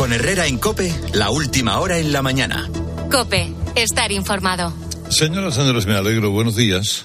Con Herrera en COPE, la última hora en la mañana. COPE, estar informado. Señoras y señores, me alegro. Buenos días.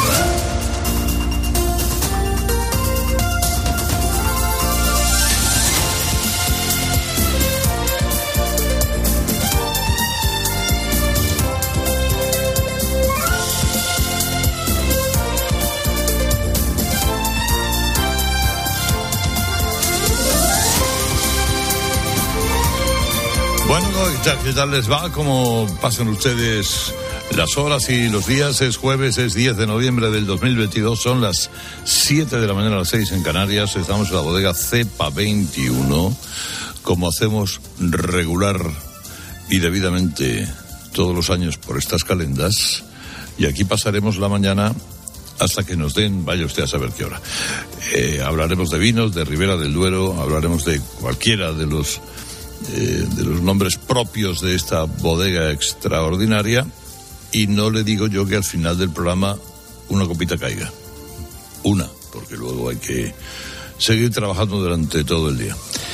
¿Qué tal les va? ¿Cómo pasan ustedes las horas y los días? Es jueves, es 10 de noviembre del 2022, son las 7 de la mañana, a las 6 en Canarias. Estamos en la bodega Cepa 21, como hacemos regular y debidamente todos los años por estas calendas, y aquí pasaremos la mañana hasta que nos den, vaya usted a saber qué hora. Hablaremos de vinos, de Ribera del Duero, hablaremos de cualquiera de los nombres propios de esta bodega extraordinaria, y no le digo yo que al final del programa una copita caiga. Una, porque luego hay que seguir trabajando durante todo el día.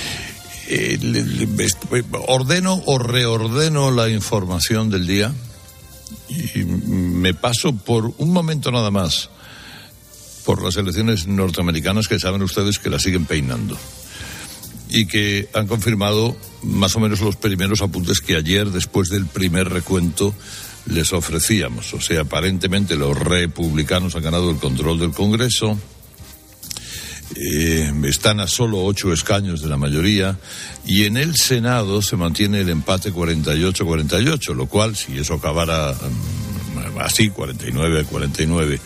Ordeno o reordeno la información del día y me paso por un momento nada más por las elecciones norteamericanas, que saben ustedes que las siguen peinando y que han confirmado más o menos los primeros apuntes que ayer, después del primer recuento, les ofrecíamos. O sea, aparentemente los republicanos han ganado el control del Congreso, están a solo 8 escaños de la mayoría, y en el Senado se mantiene el empate 48-48, lo cual, si eso acabara así, 49-49,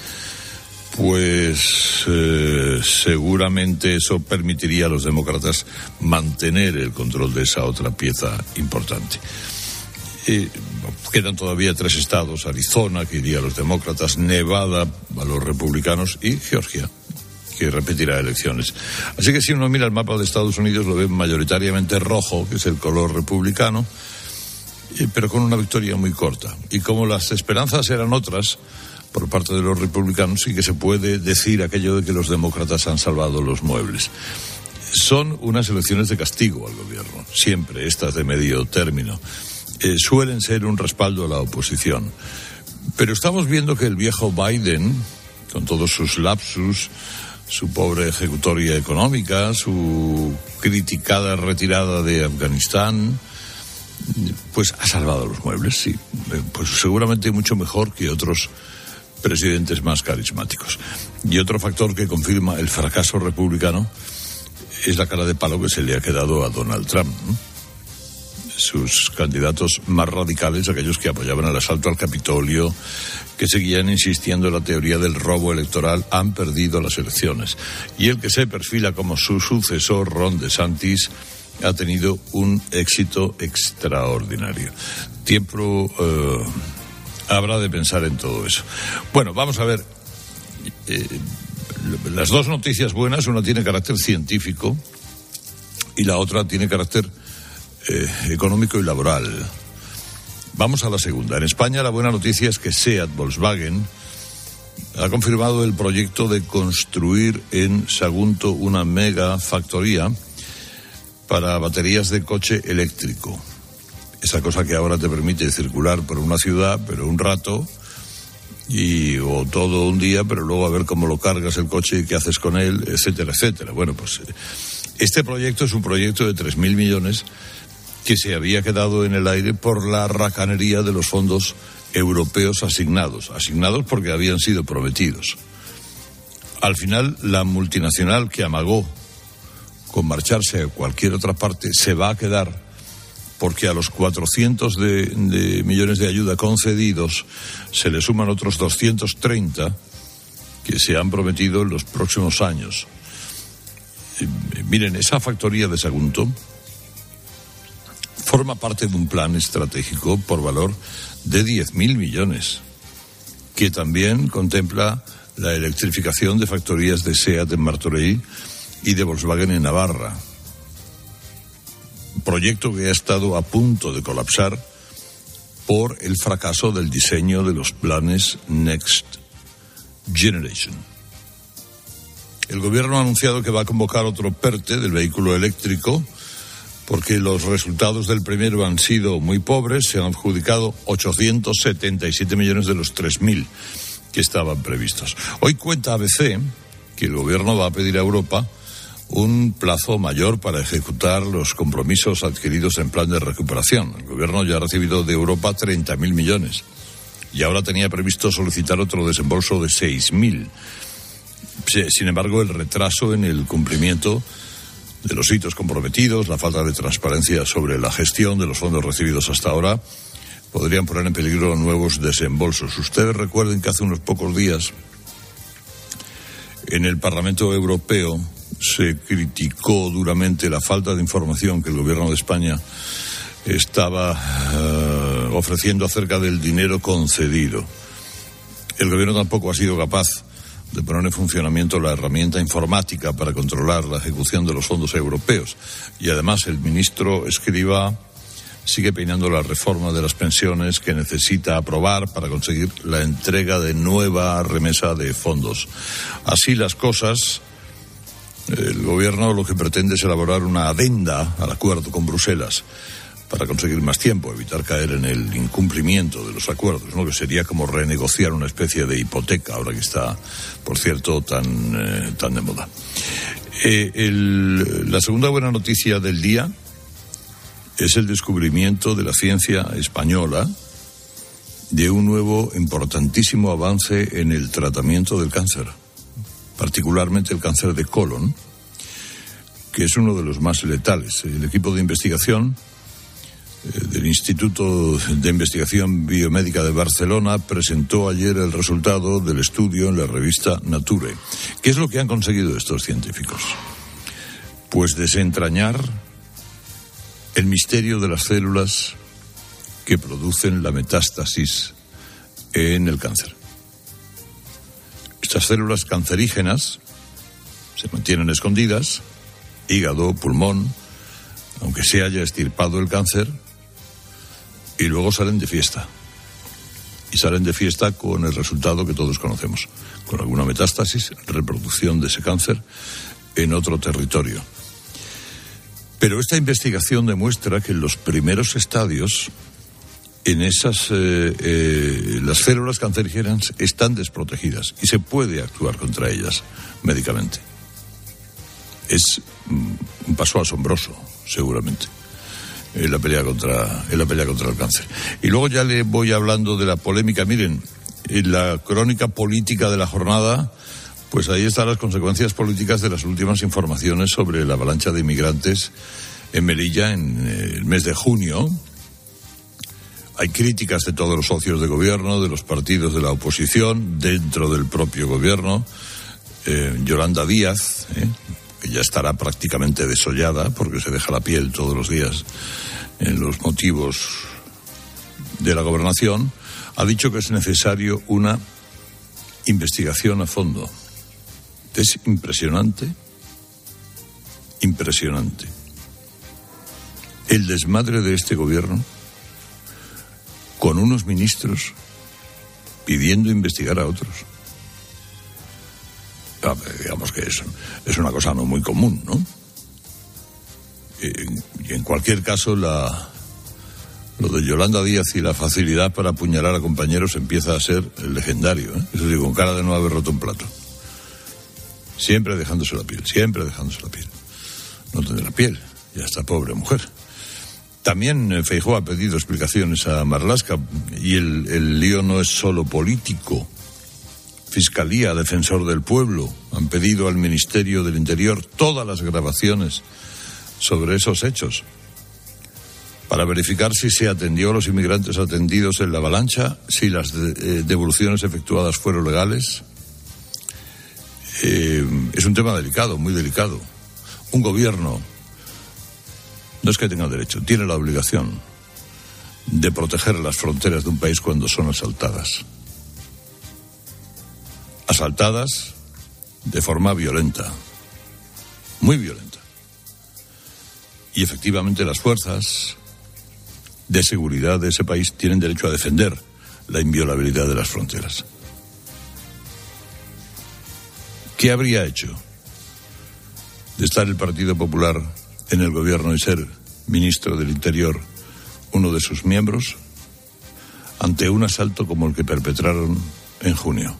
pues seguramente eso permitiría a los demócratas mantener el control de esa otra pieza importante. Quedan todavía 3 estados: Arizona, que iría a los demócratas, Nevada a los republicanos, y Georgia, que repetirá elecciones. Así que si uno mira el mapa de Estados Unidos, lo ve mayoritariamente rojo, que es el color republicano, pero con una victoria muy corta. Y como las esperanzas eran otras por parte de los republicanos, sí que se puede decir aquello de que los demócratas han salvado los muebles. Son unas elecciones de castigo al gobierno, siempre estas de medio término. Suelen ser un respaldo a la oposición. Pero estamos viendo que el viejo Biden, con todos sus lapsus, su pobre ejecutoria económica, su criticada retirada de Afganistán, pues ha salvado los muebles, sí. Pues seguramente mucho mejor que otros presidentes más carismáticos. Y otro factor que confirma el fracaso republicano es la cara de palo que se le ha quedado a Donald Trump, ¿no? Sus candidatos más radicales, aquellos que apoyaban el asalto al Capitolio, que seguían insistiendo en la teoría del robo electoral, han perdido las elecciones. Y el que se perfila como su sucesor, Ron DeSantis, ha tenido un éxito extraordinario. Tiempo habrá de pensar en todo eso. Bueno, vamos a ver. Las dos noticias buenas, una tiene carácter científico y la otra tiene carácter económico y laboral. Vamos a la segunda. En España la buena noticia es que SEAT Volkswagen ha confirmado el proyecto de construir en Sagunto una mega factoría para baterías de coche eléctrico. Esa cosa que ahora te permite circular por una ciudad, pero un rato, o todo un día, pero luego a ver cómo lo cargas el coche y qué haces con él, etcétera, etcétera. Bueno, pues este proyecto es un proyecto de 3.000 millones que se había quedado en el aire por la racanería de los fondos europeos asignados porque habían sido prometidos. Al final, la multinacional que amagó con marcharse a cualquier otra parte se va a quedar, porque a los 400 de millones de ayuda concedidos se le suman otros 230 que se han prometido en los próximos años. Miren, esa factoría de Sagunto forma parte de un plan estratégico por valor de 10.000 millones, que también contempla la electrificación de factorías de SEAT en Martorell y de Volkswagen en Navarra. Proyecto que ha estado a punto de colapsar por el fracaso del diseño de los planes Next Generation. El gobierno ha anunciado que va a convocar otro PERTE del vehículo eléctrico porque los resultados del primero han sido muy pobres. Se han adjudicado 877 millones de los 3.000 que estaban previstos. Hoy cuenta ABC que el gobierno va a pedir a Europa un plazo mayor para ejecutar los compromisos adquiridos en plan de recuperación. El gobierno ya ha recibido de Europa 30.000 millones y ahora tenía previsto solicitar otro desembolso de 6.000. Sin embargo, el retraso en el cumplimiento de los hitos comprometidos, la falta de transparencia sobre la gestión de los fondos recibidos hasta ahora, podrían poner en peligro nuevos desembolsos. Ustedes recuerden que hace unos pocos días en el Parlamento Europeo se criticó duramente la falta de información que el gobierno de España estaba ofreciendo acerca del dinero concedido. El gobierno tampoco ha sido capaz de poner en funcionamiento la herramienta informática para controlar la ejecución de los fondos europeos. Y además el ministro Escrivá sigue peinando la reforma de las pensiones que necesita aprobar para conseguir la entrega de nueva remesa de fondos. Así las cosas, el gobierno lo que pretende es elaborar una adenda al acuerdo con Bruselas para conseguir más tiempo, evitar caer en el incumplimiento de los acuerdos, ¿no? Que sería como renegociar una especie de hipoteca, ahora que está, por cierto, tan de moda. La segunda buena noticia del día es el descubrimiento de la ciencia española de un nuevo importantísimo avance en el tratamiento del cáncer, particularmente el cáncer de colon, que es uno de los más letales. El equipo de investigación del Instituto de Investigación Biomédica de Barcelona presentó ayer el resultado del estudio en la revista Nature. ¿Qué es lo que han conseguido estos científicos? Pues desentrañar el misterio de las células que producen la metástasis en el cáncer. Estas células cancerígenas se mantienen escondidas, hígado, pulmón, aunque se haya extirpado el cáncer, y luego salen de fiesta. Y salen de fiesta con el resultado que todos conocemos, con alguna metástasis, reproducción de ese cáncer en otro territorio. Pero esta investigación demuestra que en los primeros estadios, en esas las células cancerígenas están desprotegidas y se puede actuar contra ellas médicamente. Es un paso asombroso, seguramente, en la pelea contra el cáncer. Y luego ya le voy hablando de la polémica. Miren, en la crónica política de la jornada, pues ahí están las consecuencias políticas de las últimas informaciones sobre la avalancha de inmigrantes en Melilla en el mes de junio. Hay críticas de todos los socios de gobierno, de los partidos de la oposición, dentro del propio gobierno. Yolanda Díaz, que ya estará prácticamente desollada porque se deja la piel todos los días en los motivos de la gobernación, ha dicho que es necesario una investigación a fondo. Es impresionante el desmadre de este gobierno con unos ministros pidiendo investigar a otros. Digamos que es una cosa no muy común, ¿no? Y en cualquier caso, lo de Yolanda Díaz y la facilidad para apuñalar a compañeros empieza a ser legendario, ¿eh? Eso sí, con cara de no haber roto un plato. Siempre dejándose la piel. No tendrá piel, ya está, pobre mujer. También Feijóo ha pedido explicaciones a Marlaska, y el lío no es solo político. Fiscalía, Defensor del Pueblo han pedido al Ministerio del Interior todas las grabaciones sobre esos hechos para verificar si se atendió a los inmigrantes atendidos en la avalancha, si las devoluciones efectuadas fueron legales. Es un tema delicado, muy delicado. Un gobierno no es que tenga derecho, tiene la obligación de proteger las fronteras de un país cuando son asaltadas de forma violenta, muy violenta. Y efectivamente las fuerzas de seguridad de ese país tienen derecho a defender la inviolabilidad de las fronteras. ¿Qué habría hecho de estar el Partido Popular en el gobierno y ser ministro del Interior, uno de sus miembros, ante un asalto como el que perpetraron en junio?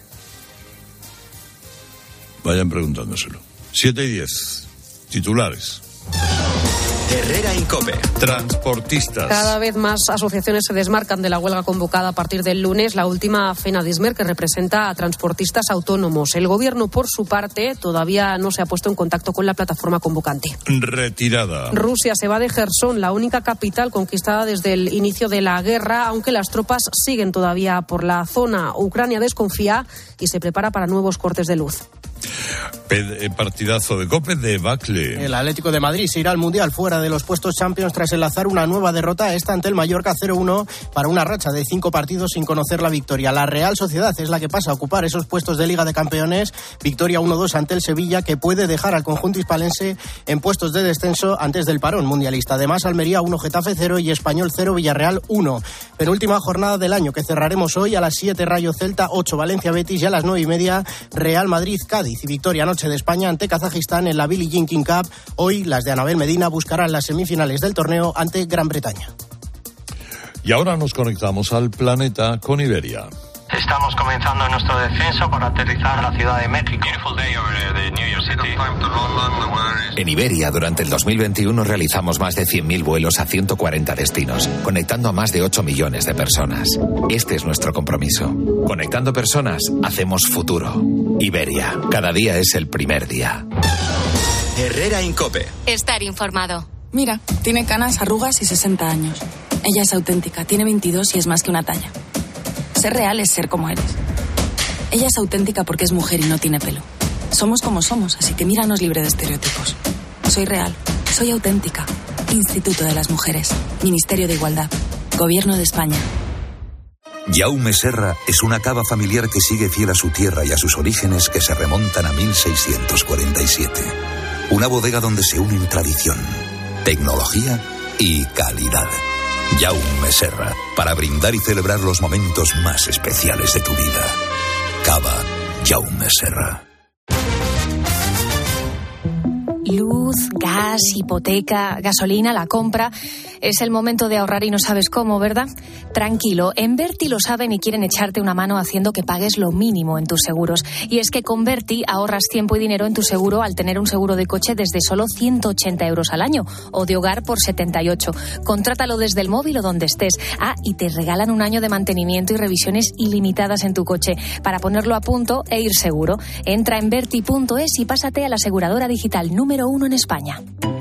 Vayan preguntándoselo. 7:10. Titulares. Herrera Incope. Transportistas. Cada vez más asociaciones se desmarcan de la huelga convocada a partir del lunes, la última FENADISMER, que representa a transportistas autónomos. El gobierno, por su parte, todavía no se ha puesto en contacto con la plataforma convocante. Retirada. Rusia se va de Jersón, la única capital conquistada desde el inicio de la guerra, aunque las tropas siguen todavía por la zona. Ucrania desconfía y se prepara para nuevos cortes de luz. Partidazo de COPE, debacle. El Atlético de Madrid se irá al Mundial fuera de los puestos Champions tras enlazar una nueva derrota, esta ante el Mallorca 0-1 para una racha de 5 partidos sin conocer la victoria. La Real Sociedad es la que pasa a ocupar esos puestos de Liga de Campeones. Victoria 1-2 ante el Sevilla, que puede dejar al conjunto hispalense en puestos de descenso antes del parón mundialista. Además, Almería 1, Getafe 0 y Español 0, Villarreal 1. Penúltima jornada del año que cerraremos hoy a las 7, Rayo Celta, 8, Valencia Betis, y a las 9:30 Real Madrid Cádiz. Y victoria anoche de España ante Kazajistán en la Billie Jean King Cup. Hoy las de Anabel Medina buscarán las semifinales del torneo ante Gran Bretaña. Y ahora nos conectamos al planeta con Iberia. Estamos comenzando nuestro descenso para aterrizar a la Ciudad de México. En Iberia, durante el 2021, realizamos más de 100.000 vuelos a 140 destinos, conectando a más de 8 millones de personas. Este es nuestro compromiso. Conectando personas, hacemos futuro. Iberia, cada día es el primer día. Herrera Incope. Estar informado. Mira, tiene canas, arrugas y 60 años. Ella es auténtica, tiene 22 y es más que una talla. Ser real es ser como eres. Ella es auténtica porque es mujer y no tiene pelo. Somos como somos, así que míranos libre de estereotipos. Soy real, soy auténtica. Instituto de las Mujeres, Ministerio de Igualdad, Gobierno de España. Jaume Serra es una cava familiar que sigue fiel a su tierra y a sus orígenes que se remontan a 1647. Una bodega donde se unen tradición, tecnología y calidad. Jaume Serra, para brindar y celebrar los momentos más especiales de tu vida. Cava Jaume Serra. Luz, gas, hipoteca, gasolina, la compra. Es el momento de ahorrar y no sabes cómo, ¿verdad? Tranquilo, en Berti lo saben y quieren echarte una mano haciendo que pagues lo mínimo en tus seguros. Y es que con Berti ahorras tiempo y dinero en tu seguro al tener un seguro de coche desde solo 180 euros al año o de hogar por 78. Contrátalo desde el móvil o donde estés. Ah, y te regalan un año de mantenimiento y revisiones ilimitadas en tu coche para ponerlo a punto e ir seguro. Entra en Berti.es y pásate a la aseguradora digital número 1 en España.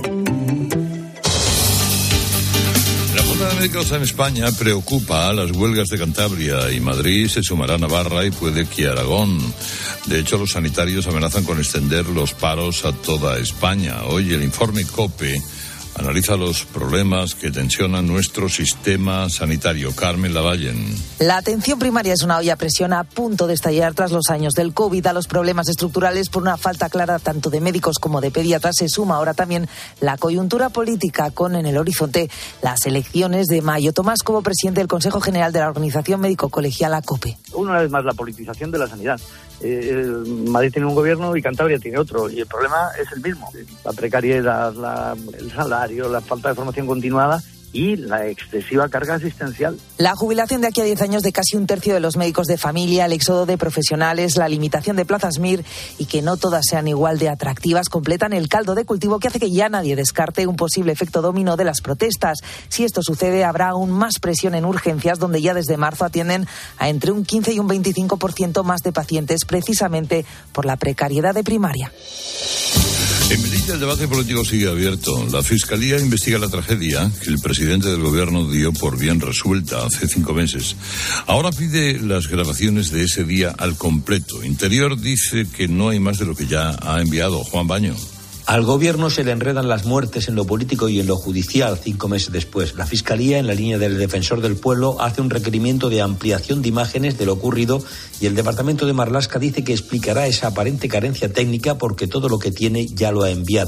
La Junta de Médicos en España preocupa a las huelgas de Cantabria y Madrid, se sumará Navarra y puede que Aragón. De hecho, los sanitarios amenazan con extender los paros a toda España. Hoy el informe COPE analiza los problemas que tensionan nuestro sistema sanitario. Carmen Lavallen. La atención primaria es una olla a presión a punto de estallar tras los años del COVID. A los problemas estructurales por una falta clara tanto de médicos como de pediatras se suma ahora también la coyuntura política con en el horizonte las elecciones de mayo. Tomás Cobo, presidente del Consejo General de la Organización Médico Colegial COPE. Una vez más la politización de la sanidad. Madrid tiene un gobierno y Cantabria tiene otro, y el problema es el mismo: la precariedad, el salario, la falta de formación continuada y la excesiva carga asistencial. La jubilación de aquí a 10 años de casi un tercio de los médicos de familia, el éxodo de profesionales, la limitación de plazas MIR y que no todas sean igual de atractivas completan el caldo de cultivo que hace que ya nadie descarte un posible efecto dominó de las protestas. Si esto sucede, habrá aún más presión en urgencias, donde ya desde marzo atienden a entre un 15 y un 25% más de pacientes, precisamente por la precariedad de primaria. En Melilla el debate político sigue abierto. La Fiscalía investiga la tragedia que el presidente del gobierno dio por bien resuelta hace 5 meses. Ahora pide las grabaciones de ese día al completo. Interior dice que no hay más de lo que ya ha enviado. Juan Baño. Al gobierno se le enredan las muertes en lo político y en lo judicial 5 meses después. La Fiscalía, en la línea del Defensor del Pueblo, hace un requerimiento de ampliación de imágenes de lo ocurrido y el Departamento de Marlaska dice que explicará esa aparente carencia técnica porque todo lo que tiene ya lo ha enviado.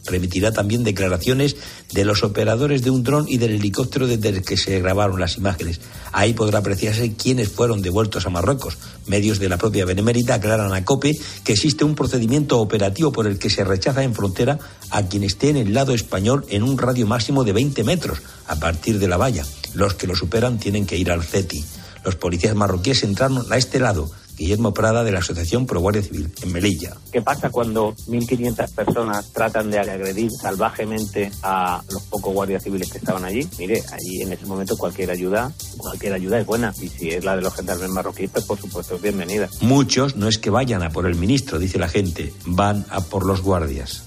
Remitirá también declaraciones de los operadores de un dron y del helicóptero desde el que se grabaron las imágenes. Ahí podrá apreciarse quiénes fueron devueltos a Marruecos. Medios de la propia Benemérita aclaran a COPE que existe un procedimiento operativo por el que se rechaza en frontera a quien esté en el lado español en un radio máximo de 20 metros a partir de la valla. Los que lo superan tienen que ir al CETI. Los policías marroquíes entraron a este lado. Guillermo Prada, de la Asociación Pro Guardia Civil, en Melilla. ¿Qué pasa cuando 1.500 personas tratan de agredir salvajemente a los pocos guardias civiles que estaban allí? Mire, allí en ese momento cualquier ayuda es buena. Y si es la de los gendarmes marroquíes, pues por supuesto es bienvenida. Muchos no es que vayan a por el ministro, dice la gente, van a por los guardias.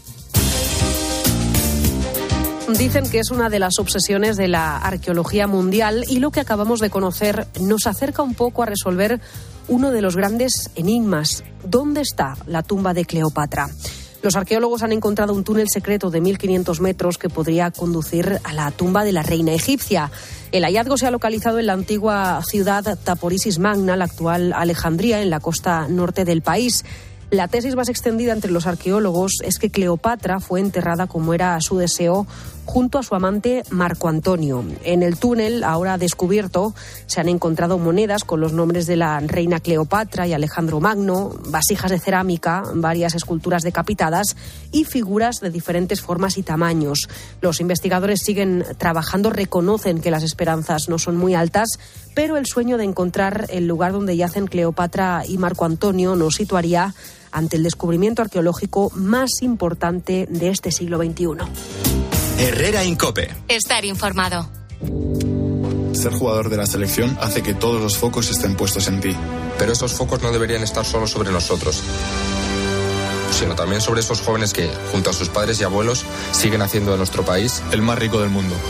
Dicen que es una de las obsesiones de la arqueología mundial y lo que acabamos de conocer nos acerca un poco a resolver uno de los grandes enigmas. ¿Dónde está la tumba de Cleopatra? Los arqueólogos han encontrado un túnel secreto de 1.500 metros que podría conducir a la tumba de la reina egipcia. El hallazgo se ha localizado en la antigua ciudad Taporisis Magna, la actual Alejandría, en la costa norte del país. La tesis más extendida entre los arqueólogos es que Cleopatra fue enterrada, como era su deseo, junto a su amante Marco Antonio. En el túnel, ahora descubierto, se han encontrado monedas con los nombres de la reina Cleopatra y Alejandro Magno, vasijas de cerámica, varias esculturas decapitadas y figuras de diferentes formas y tamaños. Los investigadores siguen trabajando, reconocen que las esperanzas no son muy altas, pero el sueño de encontrar el lugar donde yacen Cleopatra y Marco Antonio nos situaría ante el descubrimiento arqueológico más importante de este siglo XXI. Herrera Incope. Estar informado. Ser jugador de la selección hace que todos los focos estén puestos en ti. Pero esos focos no deberían estar solo sobre nosotros, sino también sobre esos jóvenes que, junto a sus padres y abuelos, siguen haciendo de nuestro país el más rico del mundo.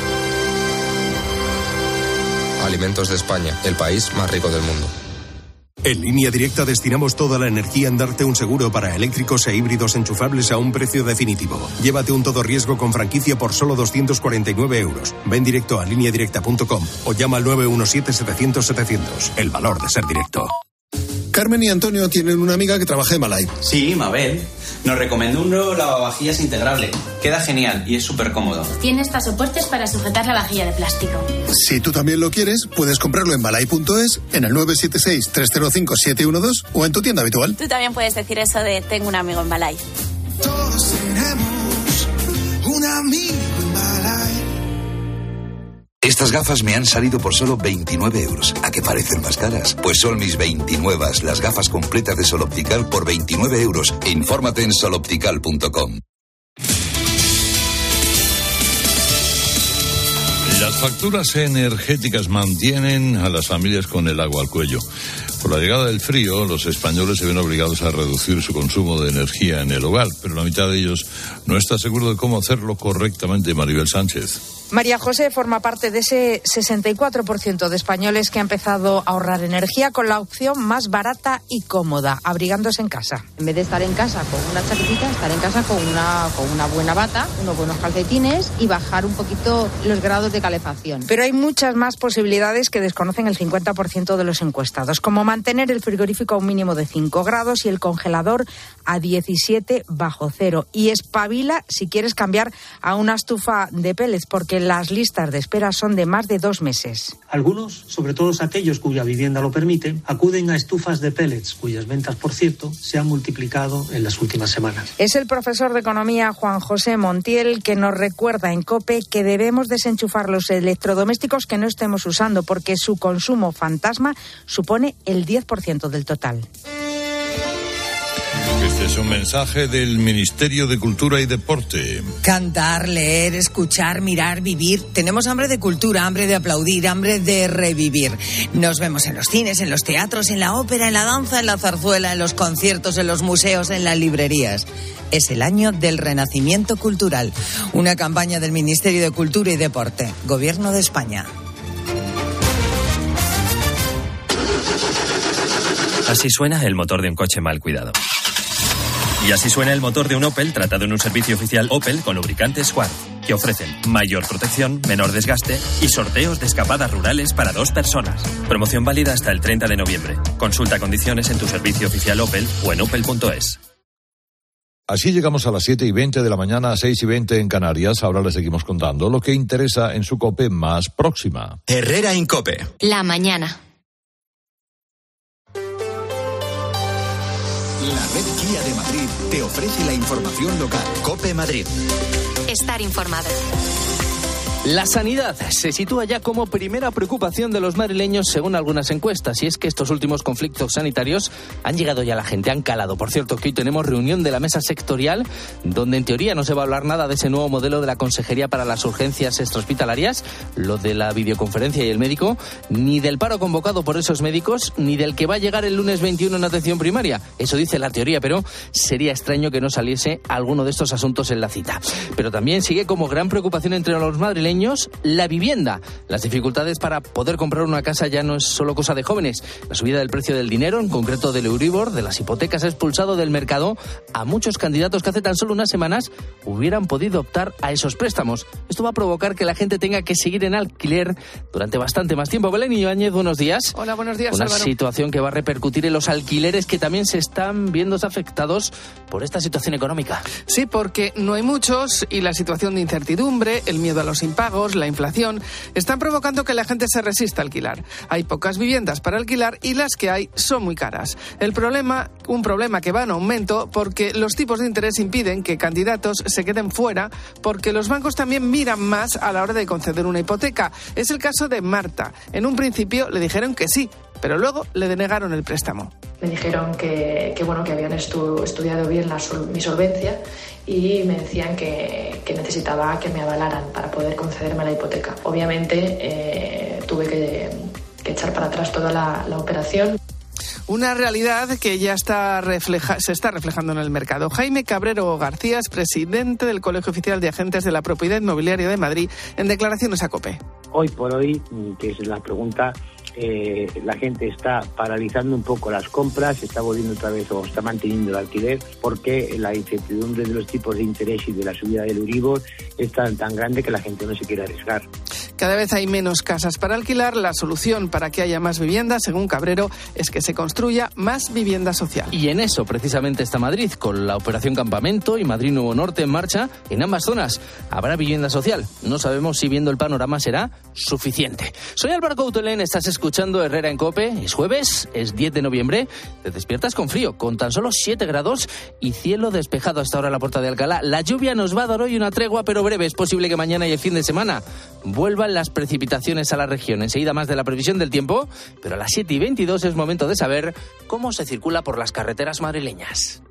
Alimentos de España, el país más rico del mundo. En Línea Directa destinamos toda la energía en darte un seguro para eléctricos e híbridos enchufables a un precio definitivo. Llévate un todo riesgo con franquicia por solo 249 euros. Ven directo a lineadirecta.com o llama al 917-700-700. El valor de ser directo. Carmen y Antonio tienen una amiga que trabaja en Malay. Sí, Mabel. Nos recomendó un nuevo lavavajillas integrable. Queda genial y es súper cómodo. Tiene hasta soportes para sujetar la vajilla de plástico. Si tú también lo quieres, puedes comprarlo en malay.es, en el 976-305-712 o en tu tienda habitual. Tú también puedes decir eso de tengo un amigo en Malay. Todos tenemos un amigo en Malay. Estas gafas me han salido por solo 29 euros. ¿A qué parecen más caras? Pues son mis 29, las gafas completas de Sol Optical por 29 euros. Infórmate en soloptical.com. Las facturas energéticas mantienen a las familias con el agua al cuello. Por la llegada del frío, los españoles se ven obligados a reducir su consumo de energía en el hogar, pero la mitad de ellos no está seguro de cómo hacerlo correctamente. Maribel Sánchez. María José forma parte de ese 64% de españoles que ha empezado a ahorrar energía con la opción más barata y cómoda, abrigándose en casa. En vez de estar en casa con una chaquetita, estar en casa con una buena bata, unos buenos calcetines y bajar un poquito los grados de calefacción. Pero hay muchas más posibilidades que desconocen el 50% de los encuestados, como mantener el frigorífico a un mínimo de 5 grados y el congelador a 17 bajo cero. Y espabila si quieres cambiar a una estufa de pellets, porque las listas de espera son de más de 2 meses. Algunos, sobre todo aquellos cuya vivienda lo permite, acuden a estufas de pellets, cuyas ventas, por cierto, se han multiplicado en las últimas semanas. Es el profesor de Economía Juan José Montiel que nos recuerda en COPE que debemos desenchufar los electrodomésticos que no estemos usando, porque su consumo fantasma supone el 10% del total. Este es un mensaje del Ministerio de Cultura y Deporte. Cantar, leer, escuchar, mirar, vivir. Tenemos hambre de cultura, hambre de aplaudir, hambre de revivir. Nos vemos en los cines, en los teatros, en la ópera, en la danza, en la zarzuela, en los conciertos, en los museos, en las librerías. Es el año del renacimiento cultural. Una campaña del Ministerio de Cultura y Deporte. Gobierno de España. Así suena el motor de un coche mal cuidado. Y así suena el motor de un Opel tratado en un servicio oficial Opel con lubricantes Squart, que ofrecen mayor protección, menor desgaste y sorteos de escapadas rurales para 2 personas. Promoción válida hasta el 30 de noviembre. Consulta condiciones en tu servicio oficial Opel o en opel.es. Así llegamos a las 7:20 de la mañana, 6:20 en Canarias. Ahora les seguimos contando lo que interesa en su COPE más próxima. Herrera en COPE. La mañana. La red Kia de Madrid te ofrece la información local. COPE Madrid. Estar informado. La sanidad se sitúa ya como primera preocupación de los madrileños según algunas encuestas, y es que estos últimos conflictos sanitarios han llegado ya a la gente, han calado. Por cierto, que hoy tenemos reunión de la mesa sectorial, donde en teoría no se va a hablar nada de ese nuevo modelo de la Consejería para las Urgencias Extrahospitalarias, lo de la videoconferencia y el médico, ni del paro convocado por esos médicos, ni del que va a llegar el lunes 21 en atención primaria. Eso dice la teoría, pero sería extraño que no saliese alguno de estos asuntos en la cita. Pero también sigue como gran preocupación entre los madrileños la vivienda. Las dificultades para poder comprar una casa ya no es solo cosa de jóvenes. La subida del precio del dinero, en concreto del Euribor, de las hipotecas, ha expulsado del mercado a muchos candidatos que hace tan solo unas semanas hubieran podido optar a esos préstamos. Esto va a provocar que la gente tenga que seguir en alquiler durante bastante más tiempo. Belén Ibáñez, buenos días. Hola, buenos días, Una Álvaro. situación que va a repercutir en los alquileres que también se están viendo afectados por esta situación económica. Sí, porque no hay muchos y la situación de incertidumbre, el miedo a los impagos, la inflación, están provocando que la gente se resista a alquilar. Hay pocas viviendas para alquilar y las que hay son muy caras. Un problema que va en aumento porque los tipos de interés impiden que candidatos se queden fuera porque los bancos también miran más a la hora de conceder una hipoteca. Es el caso de Marta. En un principio le dijeron que sí, pero luego le denegaron el préstamo. Me dijeron que habían estudiado bien mi solvencia y me decían que necesitaba que me avalaran para poder concederme la hipoteca. Obviamente tuve que echar para atrás toda la operación. Una realidad que ya se está reflejando en el mercado. Jaime Cabrero García es presidente del Colegio Oficial de Agentes de la Propiedad Inmobiliaria de Madrid, en declaraciones a COPE. Hoy por hoy, que es la pregunta, la gente está paralizando un poco las compras, está volviendo otra vez o está manteniendo el alquiler porque la incertidumbre de los tipos de interés y de la subida del Euribor es tan grande que la gente no se quiere arriesgar. Cada vez hay menos casas para alquilar. La solución para que haya más viviendas, según Cabrero, es que se construya más vivienda social. Y en eso precisamente está Madrid, con la Operación Campamento y Madrid Nuevo Norte en marcha. En ambas zonas habrá vivienda social. No sabemos si viendo el panorama será suficiente. Soy Álvaro Coutelén, estás escuchando Herrera en COPE. Es jueves, es 10 de noviembre. Te despiertas con frío, con tan solo 7 grados y cielo despejado hasta ahora en la Puerta de Alcalá. La lluvia nos va a dar hoy una tregua, pero breve. Es posible que mañana y el fin de semana vuelvan las precipitaciones a la región. Enseguida más de la previsión del tiempo, pero a las 7:22 es momento de saber cómo se circula por las carreteras madrileñas.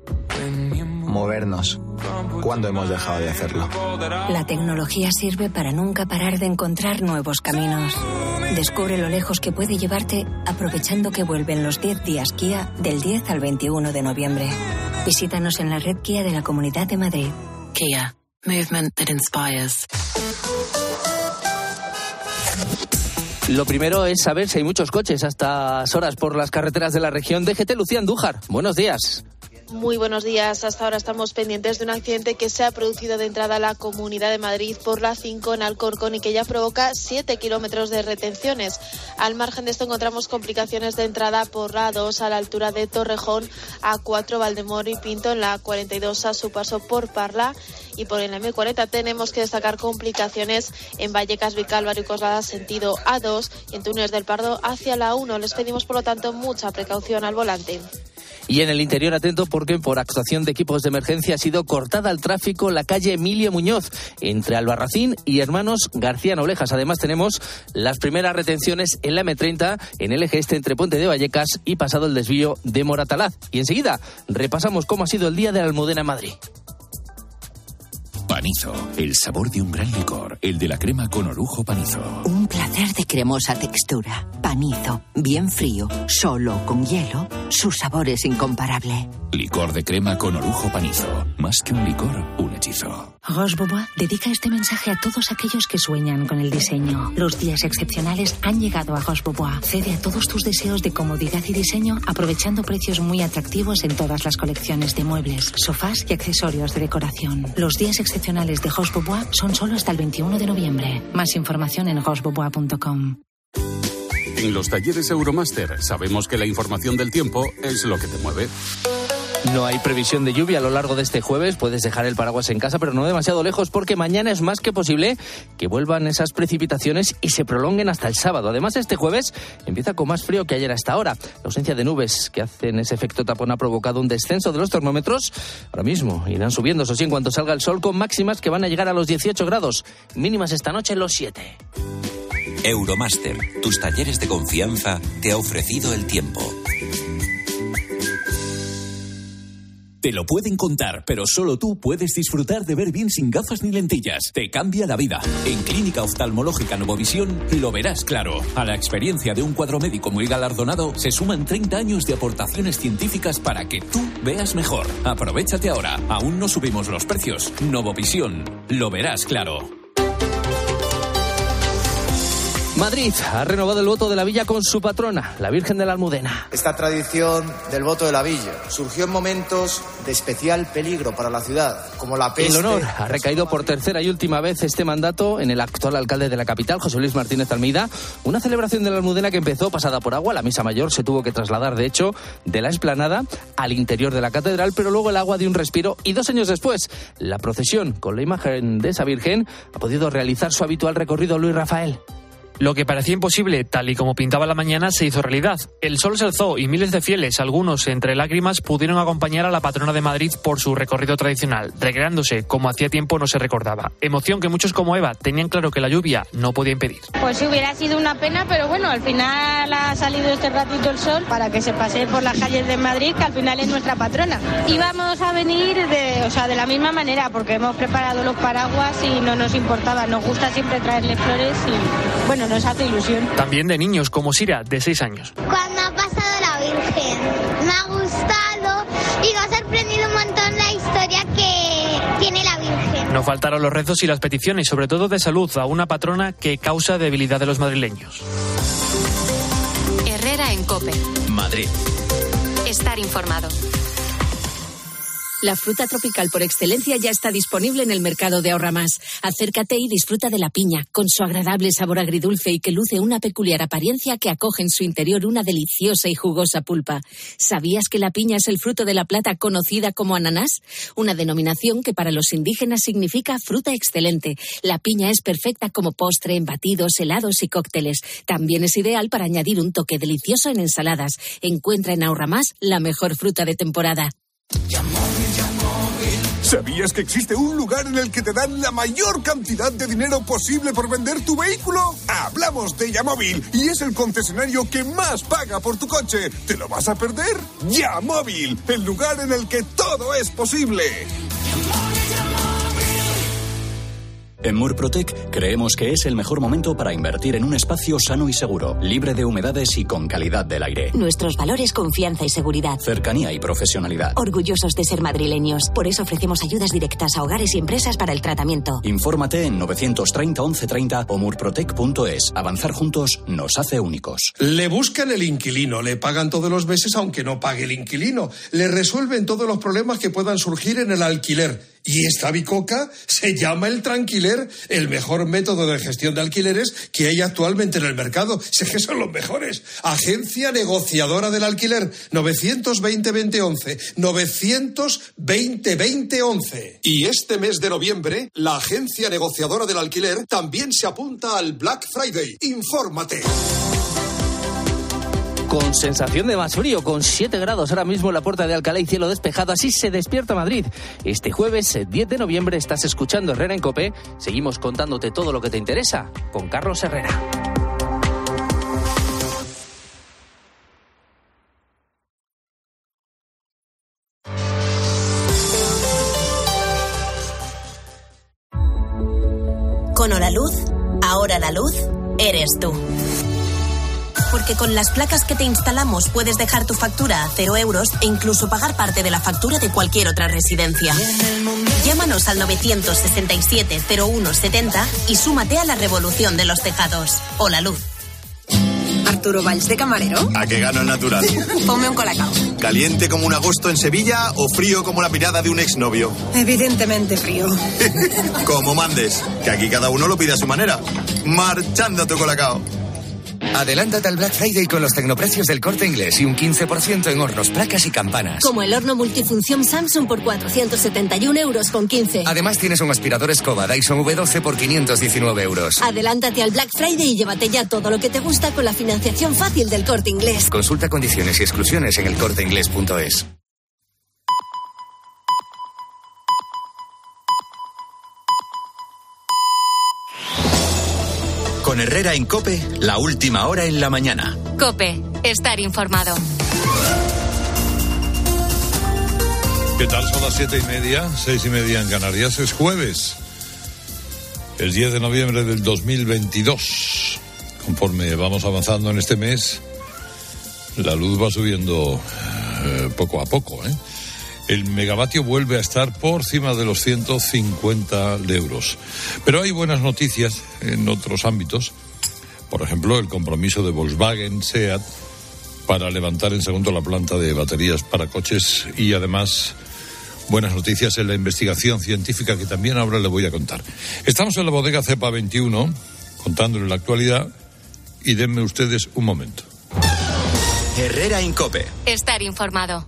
Movernos. ¿Cuándo hemos dejado de hacerlo? La tecnología sirve para nunca parar de encontrar nuevos caminos. Descubre lo lejos que puede llevarte aprovechando que vuelven los 10 días Kia del 10 al 21 de noviembre. Visítanos en la red Kia de la Comunidad de Madrid. Kia. Movement that inspires. Lo primero es saber si hay muchos coches a estas horas por las carreteras de la región. DGT, Lucía Andújar, buenos días. Muy buenos días. Hasta ahora estamos pendientes de un accidente que se ha producido de entrada a la Comunidad de Madrid por la 5 en Alcorcón y que ya provoca 7 kilómetros de retenciones. Al margen de esto encontramos complicaciones de entrada por la 2 a la altura de Torrejón, A4 Valdemoro y Pinto en la 42 a su paso por Parla. Y por el M40 tenemos que destacar complicaciones en Vallecas, Vicálvaro y Coslada sentido A2 y en Túnez del Pardo hacia la 1. Les pedimos por lo tanto mucha precaución al volante. Y en el interior, atento porque por actuación de equipos de emergencia ha sido cortada al tráfico la calle Emilio Muñoz entre Albarracín y Hermanos García Noblejas. Además tenemos las primeras retenciones en la M30 en el eje este entre Puente de Vallecas y pasado el desvío de Moratalaz. Y enseguida repasamos cómo ha sido el día de la Almudena en Madrid. Panizo, el sabor de un gran licor, el de la crema con orujo Panizo. Un placer de cremosa textura. Panizo, bien frío, solo con hielo, su sabor es incomparable. Licor de crema con orujo Panizo, más que un licor, un hechizo. Roche Bobois dedica este mensaje a todos aquellos que sueñan con el diseño. Los días excepcionales han llegado a Roche Bobois. Cede a todos tus deseos de comodidad y diseño aprovechando precios muy atractivos en todas las colecciones de muebles, sofás y accesorios de decoración. Los días excepcionales de Roche Bobois son solo hasta el 21 de noviembre. Más información en rochebobois.com. En los talleres Euromaster sabemos que la información del tiempo es lo que te mueve. No hay previsión de lluvia a lo largo de este jueves. Puedes dejar el paraguas en casa, pero no demasiado lejos, porque mañana es más que posible que vuelvan esas precipitaciones y se prolonguen hasta el sábado. Además, este jueves empieza con más frío que ayer hasta ahora. La ausencia de nubes que hacen ese efecto tapón ha provocado un descenso de los termómetros. Ahora mismo irán subiendo, eso sí, en cuanto salga el sol, con máximas que van a llegar a los 18 grados. Mínimas esta noche en los 7. Euromaster, tus talleres de confianza, te ha ofrecido el tiempo. Te lo pueden contar, pero solo tú puedes disfrutar de ver bien sin gafas ni lentillas. Te cambia la vida. En Clínica Oftalmológica Novovisión lo verás claro. A la experiencia de un cuadro médico muy galardonado se suman 30 años de aportaciones científicas para que tú veas mejor. Aprovéchate ahora. Aún no subimos los precios. Novovisión. Lo verás claro. Madrid ha renovado el voto de la villa con su patrona, la Virgen de la Almudena. Esta tradición del voto de la villa surgió en momentos de especial peligro para la ciudad, como la peste. El honor ha recaído por tercera y última vez este mandato en el actual alcalde de la capital, José Luis Martínez Almeida. Una celebración de la Almudena que empezó pasada por agua. La misa mayor se tuvo que trasladar, de hecho, de la explanada al interior de la catedral, pero luego el agua dio un respiro y 2 años después, la procesión con la imagen de esa Virgen ha podido realizar su habitual recorrido. Luis Rafael. Lo que parecía imposible, tal y como pintaba la mañana, se hizo realidad. El sol se alzó y miles de fieles, algunos entre lágrimas, pudieron acompañar a la patrona de Madrid por su recorrido tradicional, recreándose como hacía tiempo no se recordaba. Emoción que muchos como Eva tenían claro que la lluvia no podía impedir. Pues sí, hubiera sido una pena, pero bueno, al final ha salido este ratito el sol para que se pase por las calles de Madrid, que al final es nuestra patrona. Íbamos a venir de la misma manera, porque hemos preparado los paraguas y no nos importaba. Nos gusta siempre traerle flores y, bueno, nos hace ilusión. También de niños como Sira, de 6 años. Cuando ha pasado la Virgen, me ha gustado y me ha sorprendido un montón la historia que tiene la Virgen. No faltaron los rezos y las peticiones, sobre todo de salud, a una patrona que causa debilidad de los madrileños. Herrera en COPE. Madrid. Estar informado. La fruta tropical por excelencia ya está disponible en el mercado de Ahorra Más. Acércate y disfruta de la piña, con su agradable sabor agridulce y que luce una peculiar apariencia que acoge en su interior una deliciosa y jugosa pulpa. ¿Sabías que la piña es el fruto de la plata conocida como ananás? Una denominación que para los indígenas significa fruta excelente. La piña es perfecta como postre en batidos, helados y cócteles. También es ideal para añadir un toque delicioso en ensaladas. Encuentra en Ahorra Más la mejor fruta de temporada. ¿Sabías que existe un lugar en el que te dan la mayor cantidad de dinero posible por vender tu vehículo? Hablamos de Yamóvil y es el concesionario que más paga por tu coche. ¿Te lo vas a perder? Yamóvil, el lugar en el que todo es posible. En Murprotec creemos que es el mejor momento para invertir en un espacio sano y seguro, libre de humedades y con calidad del aire. Nuestros valores, confianza y seguridad. Cercanía y profesionalidad. Orgullosos de ser madrileños. Por eso ofrecemos ayudas directas a hogares y empresas para el tratamiento. Infórmate en 930 1130 o murprotec.es. Avanzar juntos nos hace únicos. Le buscan el inquilino, le pagan todos los meses aunque no pague el inquilino. Le resuelven todos los problemas que puedan surgir en el alquiler. Y esta bicoca se llama el Tranquiler, el mejor método de gestión de alquileres que hay actualmente en el mercado. Sé que son los mejores. Agencia negociadora del alquiler, 920-2011, 920-2011. Y este mes de noviembre, la agencia negociadora del alquiler también se apunta al Black Friday. Infórmate. Con sensación de más frío, con 7 grados ahora mismo en la Puerta de Alcalá y cielo despejado. Así se despierta Madrid. Este jueves 10 de noviembre estás escuchando Herrera en COPE. Seguimos contándote todo lo que te interesa con Carlos Herrera. Con Holaluz, ahora la luz eres tú. Porque con las placas que te instalamos puedes dejar tu factura a 0 euros e incluso pagar parte de la factura de cualquier otra residencia. Llámanos al 917-0170 y súmate a la revolución de los tejados. Holaluz. ¿Arturo Valls de camarero? ¿A qué gano el natural? Ponme un colacao. ¿Caliente como un agosto en Sevilla o frío como la mirada de un exnovio? Evidentemente frío. Como mandes, que aquí cada uno lo pide a su manera. Marchando tu colacao. Adelántate al Black Friday con los tecnoprecios del Corte Inglés y un 15% en hornos, placas y campanas. Como el horno multifunción Samsung por 471,15 €. Además tienes un aspirador escoba Dyson V12 por 519 €. Adelántate al Black Friday y llévate ya todo lo que te gusta con la financiación fácil del Corte Inglés. Consulta condiciones y exclusiones en elcorteinglés.es. Con Herrera en COPE, la última hora en la mañana. COPE, estar informado. ¿Qué tal? Son las 7:30, 6:30 en Canarias. Es jueves, el 10 de noviembre del 2022. Conforme vamos avanzando en este mes, la luz va subiendo poco a poco, ¿eh? El megavatio vuelve a estar por encima de los 150 euros. Pero hay buenas noticias en otros ámbitos. Por ejemplo, el compromiso de Volkswagen SEAT para levantar en segundo la planta de baterías para coches y además buenas noticias en la investigación científica que también ahora le voy a contar. Estamos en la bodega Cepa 21 contándole la actualidad y denme ustedes un momento. Herrera en COPE. Estar informado.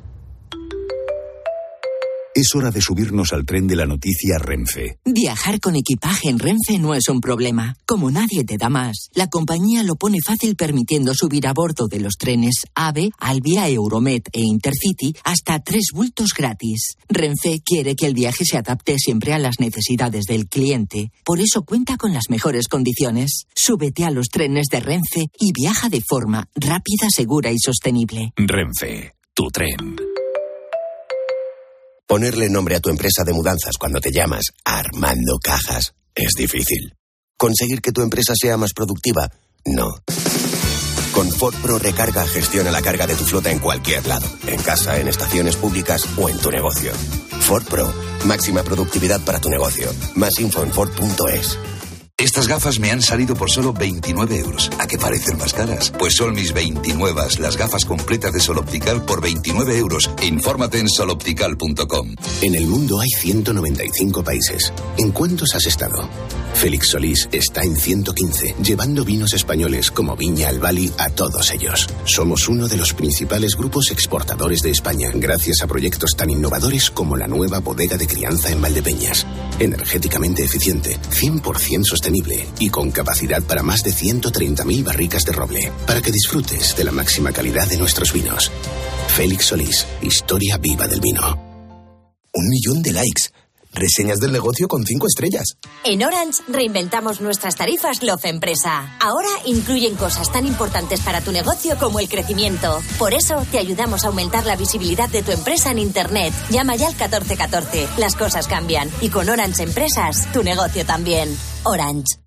Es hora de subirnos al tren de la noticia Renfe. Viajar con equipaje en Renfe no es un problema. Como nadie te da más, la compañía lo pone fácil permitiendo subir a bordo de los trenes AVE, Alvia, Euromed e Intercity hasta 3 bultos gratis. Renfe quiere que el viaje se adapte siempre a las necesidades del cliente. Por eso cuenta con las mejores condiciones. Súbete a los trenes de Renfe y viaja de forma rápida, segura y sostenible. Renfe, tu tren. Ponerle nombre a tu empresa de mudanzas cuando te llamas Armando Cajas es difícil. ¿Conseguir que tu empresa sea más productiva? No. Con Ford Pro Recarga gestiona la carga de tu flota en cualquier lado, en casa, en estaciones públicas o en tu negocio. Ford Pro, máxima productividad para tu negocio. Más info en Ford.es. Estas gafas me han salido por solo 29 euros. ¿A qué parecen más caras? Pues son mis 29, las gafas completas de Sol Optical por 29 euros. Infórmate en soloptical.com. En el mundo hay 195 países. ¿En cuántos has estado? Félix Solís está en 115, llevando vinos españoles como Viña Albali a todos ellos. Somos uno de los principales grupos exportadores de España, gracias a proyectos tan innovadores como la nueva bodega de crianza en Valdepeñas. Energéticamente eficiente, 100% sostenible y con capacidad para más de 130.000 barricas de roble, para que disfrutes de la máxima calidad de nuestros vinos. Félix Solís, historia viva del vino. 1 millón de likes. Reseñas del negocio con 5 estrellas. En Orange reinventamos nuestras tarifas Love Empresa. Ahora incluyen cosas tan importantes para tu negocio como el crecimiento. Por eso te ayudamos a aumentar la visibilidad de tu empresa en Internet. Llama ya al 1414. Las cosas cambian. Y con Orange Empresas, tu negocio también. Orange.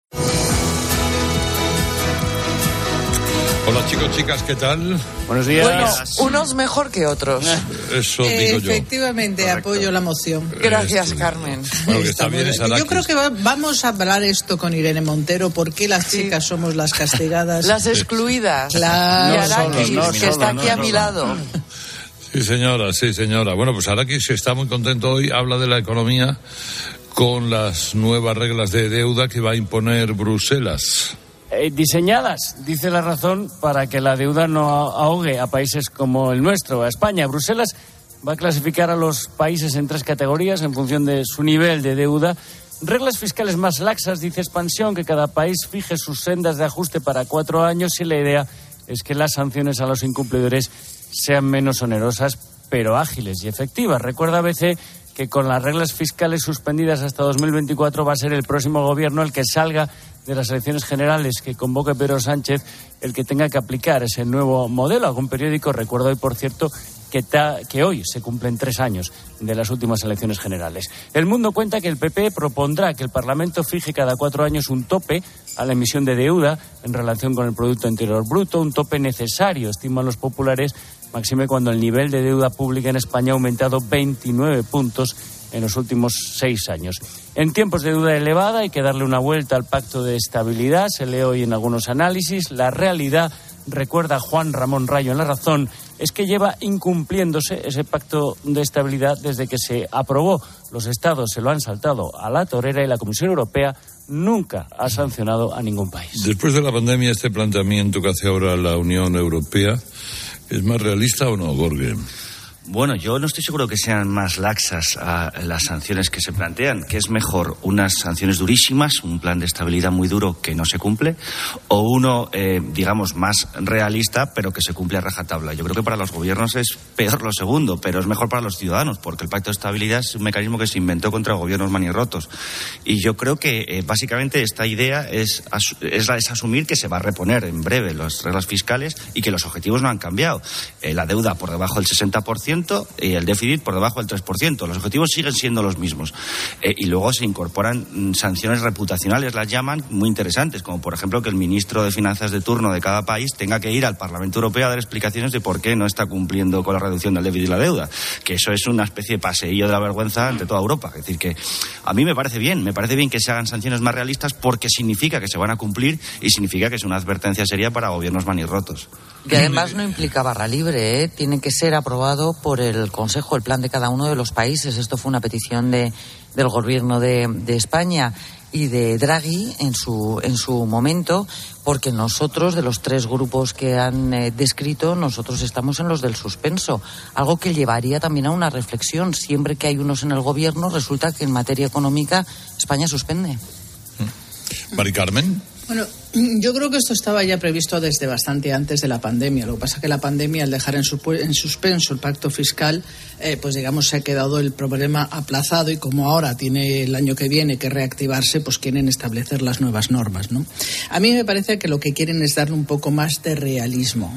Hola chicos, chicas, ¿qué tal? Buenos días. Bueno, unos mejor que otros. Eso digo yo. Efectivamente, apoyo la moción. Gracias, Carmen. Bueno, que está bien esa yo creo que vamos a hablar esto con Irene Montero, por qué las chicas somos las castigadas. Las excluidas. Claro. Y Arakis, que está aquí a mi lado. Sí, señora, sí, señora. Bueno, pues Arakis está muy contento hoy, habla de la economía con las nuevas reglas de deuda que va a imponer Bruselas. Diseñadas, dice La Razón, para que la deuda no ahogue a países como el nuestro, a España. Bruselas va a clasificar a los países en 3 categorías en función de su nivel de deuda. Reglas fiscales más laxas, dice Expansión, que cada país fije sus sendas de ajuste para 4 años y la idea es que las sanciones a los incumplidores sean menos onerosas, pero ágiles y efectivas. Recuerda ABC que con las reglas fiscales suspendidas hasta 2024 va a ser el próximo gobierno el que salga de las elecciones generales que convoque Pedro Sánchez el que tenga que aplicar ese nuevo modelo. Algún periódico recuerda hoy, por cierto, que hoy se cumplen 3 años de las últimas elecciones generales. El Mundo cuenta que el PP propondrá que el Parlamento fije cada 4 años un tope a la emisión de deuda en relación con el Producto Interior Bruto, un tope necesario, estiman los populares, máxime cuando el nivel de deuda pública en España ha aumentado 29 puntos en los últimos 6 años. En tiempos de deuda elevada hay que darle una vuelta al Pacto de Estabilidad, se lee hoy en algunos análisis. La realidad, recuerda Juan Ramón Rayo en La Razón, es que lleva incumpliéndose ese Pacto de Estabilidad desde que se aprobó. Los estados se lo han saltado a la torera y la Comisión Europea nunca ha sancionado a ningún país. Después de la pandemia, este planteamiento que hace ahora la Unión Europea, ¿es más realista o no, Jorge? Bueno, yo no estoy seguro que sean más laxas las sanciones que se plantean, que es mejor unas sanciones durísimas, un plan de estabilidad muy duro que no se cumple, o uno, digamos, más realista, pero que se cumple a rajatabla. Yo creo que para los gobiernos es peor lo segundo, pero es mejor para los ciudadanos, porque el Pacto de Estabilidad es un mecanismo que se inventó contra gobiernos manirrotos. Y yo creo que, básicamente, esta idea es asumir que se va a reponer en breve las reglas fiscales y que los objetivos no han cambiado. La deuda por debajo del 60%, y el déficit por debajo del 3%. Los objetivos siguen siendo los mismos. Y luego se incorporan sanciones reputacionales, las llaman, muy interesantes, como por ejemplo que el ministro de Finanzas de turno de cada país tenga que ir al Parlamento Europeo a dar explicaciones de por qué no está cumpliendo con la reducción del déficit y la deuda. Que eso es una especie de paseillo de la vergüenza ante toda Europa. Es decir, que a mí me parece bien que se hagan sanciones más realistas porque significa que se van a cumplir y significa que es una advertencia seria para gobiernos manirrotos. Que además no implica barra libre, tiene que ser aprobado por el Consejo, el plan de cada uno de los países. Esto fue una petición del gobierno de España y de Draghi en su momento, porque nosotros, de los tres grupos que han descrito, nosotros estamos en los del suspenso, algo que llevaría también a una reflexión. Siempre que hay unos en el gobierno, resulta que en materia económica España suspende. Mari Carmen. Bueno, yo creo que esto estaba ya previsto desde bastante antes de la pandemia. Lo que pasa es que la pandemia, al dejar en suspenso el pacto fiscal, pues digamos se ha quedado el problema aplazado, y como ahora tiene el año que viene que reactivarse, pues quieren establecer las nuevas normas, ¿no? A mí me parece que lo que quieren es darle un poco más de realismo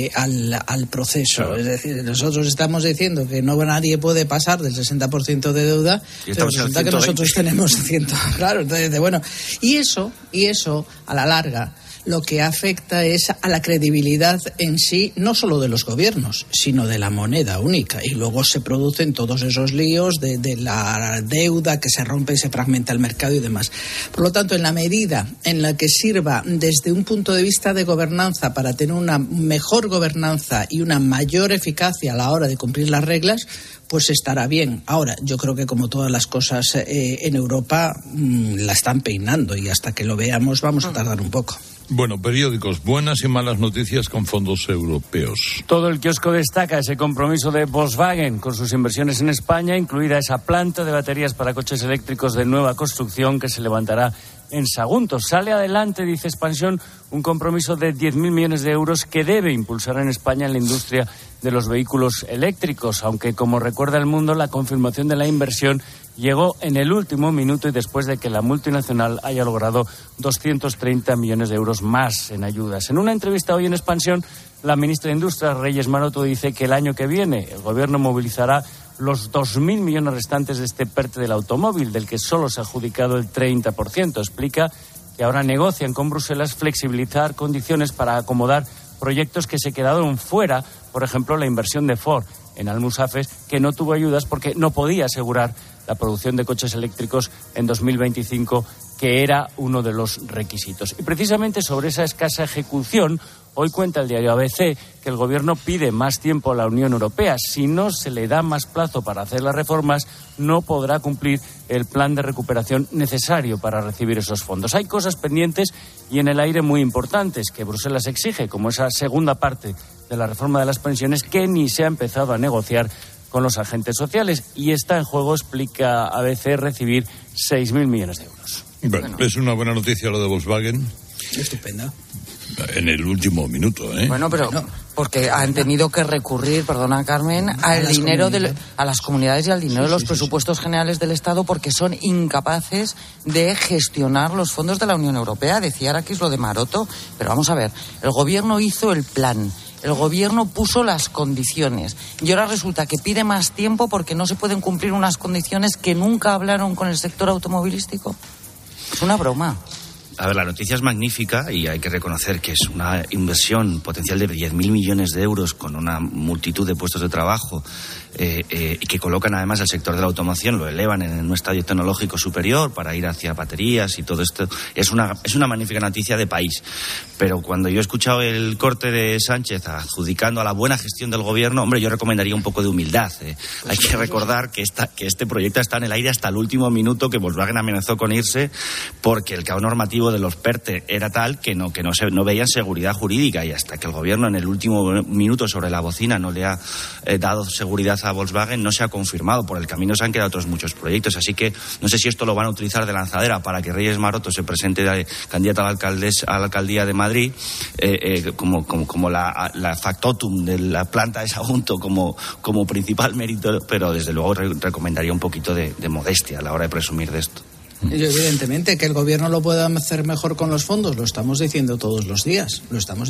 al proceso. Claro. Es decir, nosotros estamos diciendo que no nadie puede pasar del 60% de deuda, pero resulta que nosotros tenemos 100. Claro, entonces, bueno, y eso a la larga lo que afecta es a la credibilidad en sí, no solo de los gobiernos, sino de la moneda única. Y luego se producen todos esos líos de la deuda que se rompe y se fragmenta el mercado y demás. Por lo tanto, en la medida en la que sirva desde un punto de vista de gobernanza para tener una mejor gobernanza y una mayor eficacia a la hora de cumplir las reglas, pues estará bien. Ahora, yo creo que como todas las cosas en Europa la están peinando, y hasta que lo veamos vamos a tardar un poco. Bueno, periódicos, buenas y malas noticias con fondos europeos. Todo el kiosco destaca ese compromiso de Volkswagen con sus inversiones en España, incluida esa planta de baterías para coches eléctricos de nueva construcción que se levantará en Sagunto. Sale adelante, dice Expansión, un compromiso de 10.000 millones de euros que debe impulsar en España en la industria de los vehículos eléctricos, aunque, como recuerda El Mundo, la confirmación de la inversión llegó en el último minuto y después de que la multinacional haya logrado 230 millones de euros más en ayudas. En una entrevista hoy en Expansión, la ministra de Industria, Reyes Maroto, dice que el año que viene el gobierno movilizará los 2.000 millones restantes de este PERTE del automóvil, del que solo se ha adjudicado el 30%. Explica que ahora negocian con Bruselas flexibilizar condiciones para acomodar proyectos que se quedaron fuera, por ejemplo, la inversión de Ford en Almusafes, que no tuvo ayudas porque no podía asegurar la producción de coches eléctricos en 2025, que era uno de los requisitos. Y precisamente sobre esa escasa ejecución, hoy cuenta el diario ABC que el gobierno pide más tiempo a la Unión Europea. Si no se le da más plazo para hacer las reformas, no podrá cumplir el plan de recuperación necesario para recibir esos fondos. Hay cosas pendientes y en el aire muy importantes que Bruselas exige, como esa segunda parte de la reforma de las pensiones que ni se ha empezado a negociar con los agentes sociales. Y está en juego, explica ABC, recibir 6.000 millones de euros. Bueno, es una buena noticia lo de Volkswagen. Estupenda. En el último minuto, ¿eh? Bueno, pero porque han tenido que recurrir, perdona Carmen, al dinero a las comunidades y al dinero de los presupuestos generales del Estado, porque son incapaces de gestionar los fondos de la Unión Europea. Decía ahora que es lo de Maroto, pero vamos a ver, el gobierno hizo el plan. El gobierno puso las condiciones y ahora resulta que pide más tiempo porque no se pueden cumplir unas condiciones que nunca hablaron con el sector automovilístico. Es una broma. A ver, la noticia es magnífica y hay que reconocer que es una inversión potencial de 10.000 millones de euros con una multitud de puestos de trabajo y que colocan además el sector de la automoción, lo elevan en un estadio tecnológico superior para ir hacia baterías y todo esto. Es una magnífica noticia de país. Pero cuando yo he escuchado el corte de Sánchez adjudicando a la buena gestión del gobierno, hombre, yo recomendaría un poco de humildad. Hay que recordar que este proyecto está en el aire hasta el último minuto, que Volkswagen amenazó con irse porque el caos normativo de los PERTE era tal que no veían seguridad jurídica, y hasta que el gobierno en el último minuto sobre la bocina no le ha dado seguridad a Volkswagen, no se ha confirmado. Por el camino se han quedado otros muchos proyectos, así que no sé si esto lo van a utilizar de lanzadera para que Reyes Maroto se presente de candidata a la alcaldía de Madrid, como la factotum de la planta de Sagunto como principal mérito, pero desde luego recomendaría un poquito de modestia a la hora de presumir de esto. Y evidentemente que el gobierno lo pueda hacer mejor con los fondos, lo estamos diciendo todos los días.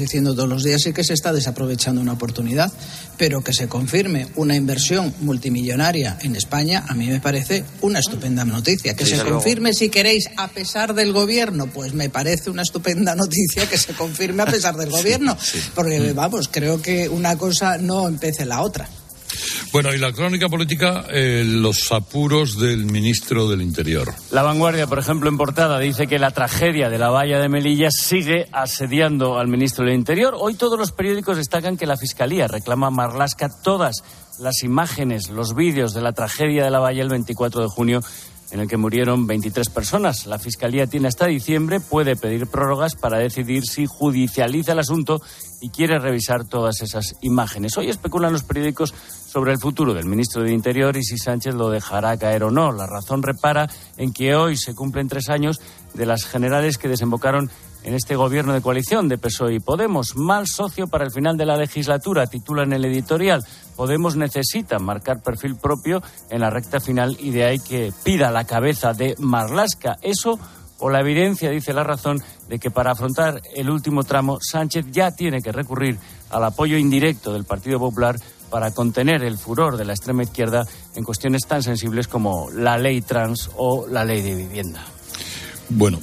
Y que se está desaprovechando una oportunidad, pero que se confirme una inversión multimillonaria en España, a mí me parece una estupenda noticia. Que se confirme, si queréis, a pesar del gobierno, pues me parece una estupenda noticia que se confirme a pesar del gobierno, porque vamos, creo que una cosa no impide la otra. Bueno, y la crónica política, los apuros del ministro del Interior. La Vanguardia, por ejemplo, en portada dice que la tragedia de la valla de Melilla sigue asediando al ministro del Interior. Hoy todos los periódicos destacan que la Fiscalía reclama a Marlaska todas las imágenes, los vídeos de la tragedia de la valla el 24 de junio, en el que murieron 23 personas. La Fiscalía tiene hasta diciembre, puede pedir prórrogas para decidir si judicializa el asunto y quiere revisar todas esas imágenes. Hoy especulan los periódicos sobre el futuro del ministro de Interior y si Sánchez lo dejará caer o no. La Razón repara en que hoy se cumplen 3 años de las generales que desembocaron en este gobierno de coalición de PSOE y Podemos. Mal socio para el final de la legislatura, titula en el editorial. Podemos necesita marcar perfil propio en la recta final y de ahí que pida la cabeza de Marlaska. Eso o la evidencia, dice La Razón, de que para afrontar el último tramo Sánchez ya tiene que recurrir al apoyo indirecto del Partido Popular para contener el furor de la extrema izquierda en cuestiones tan sensibles como la ley trans o la ley de vivienda. Bueno,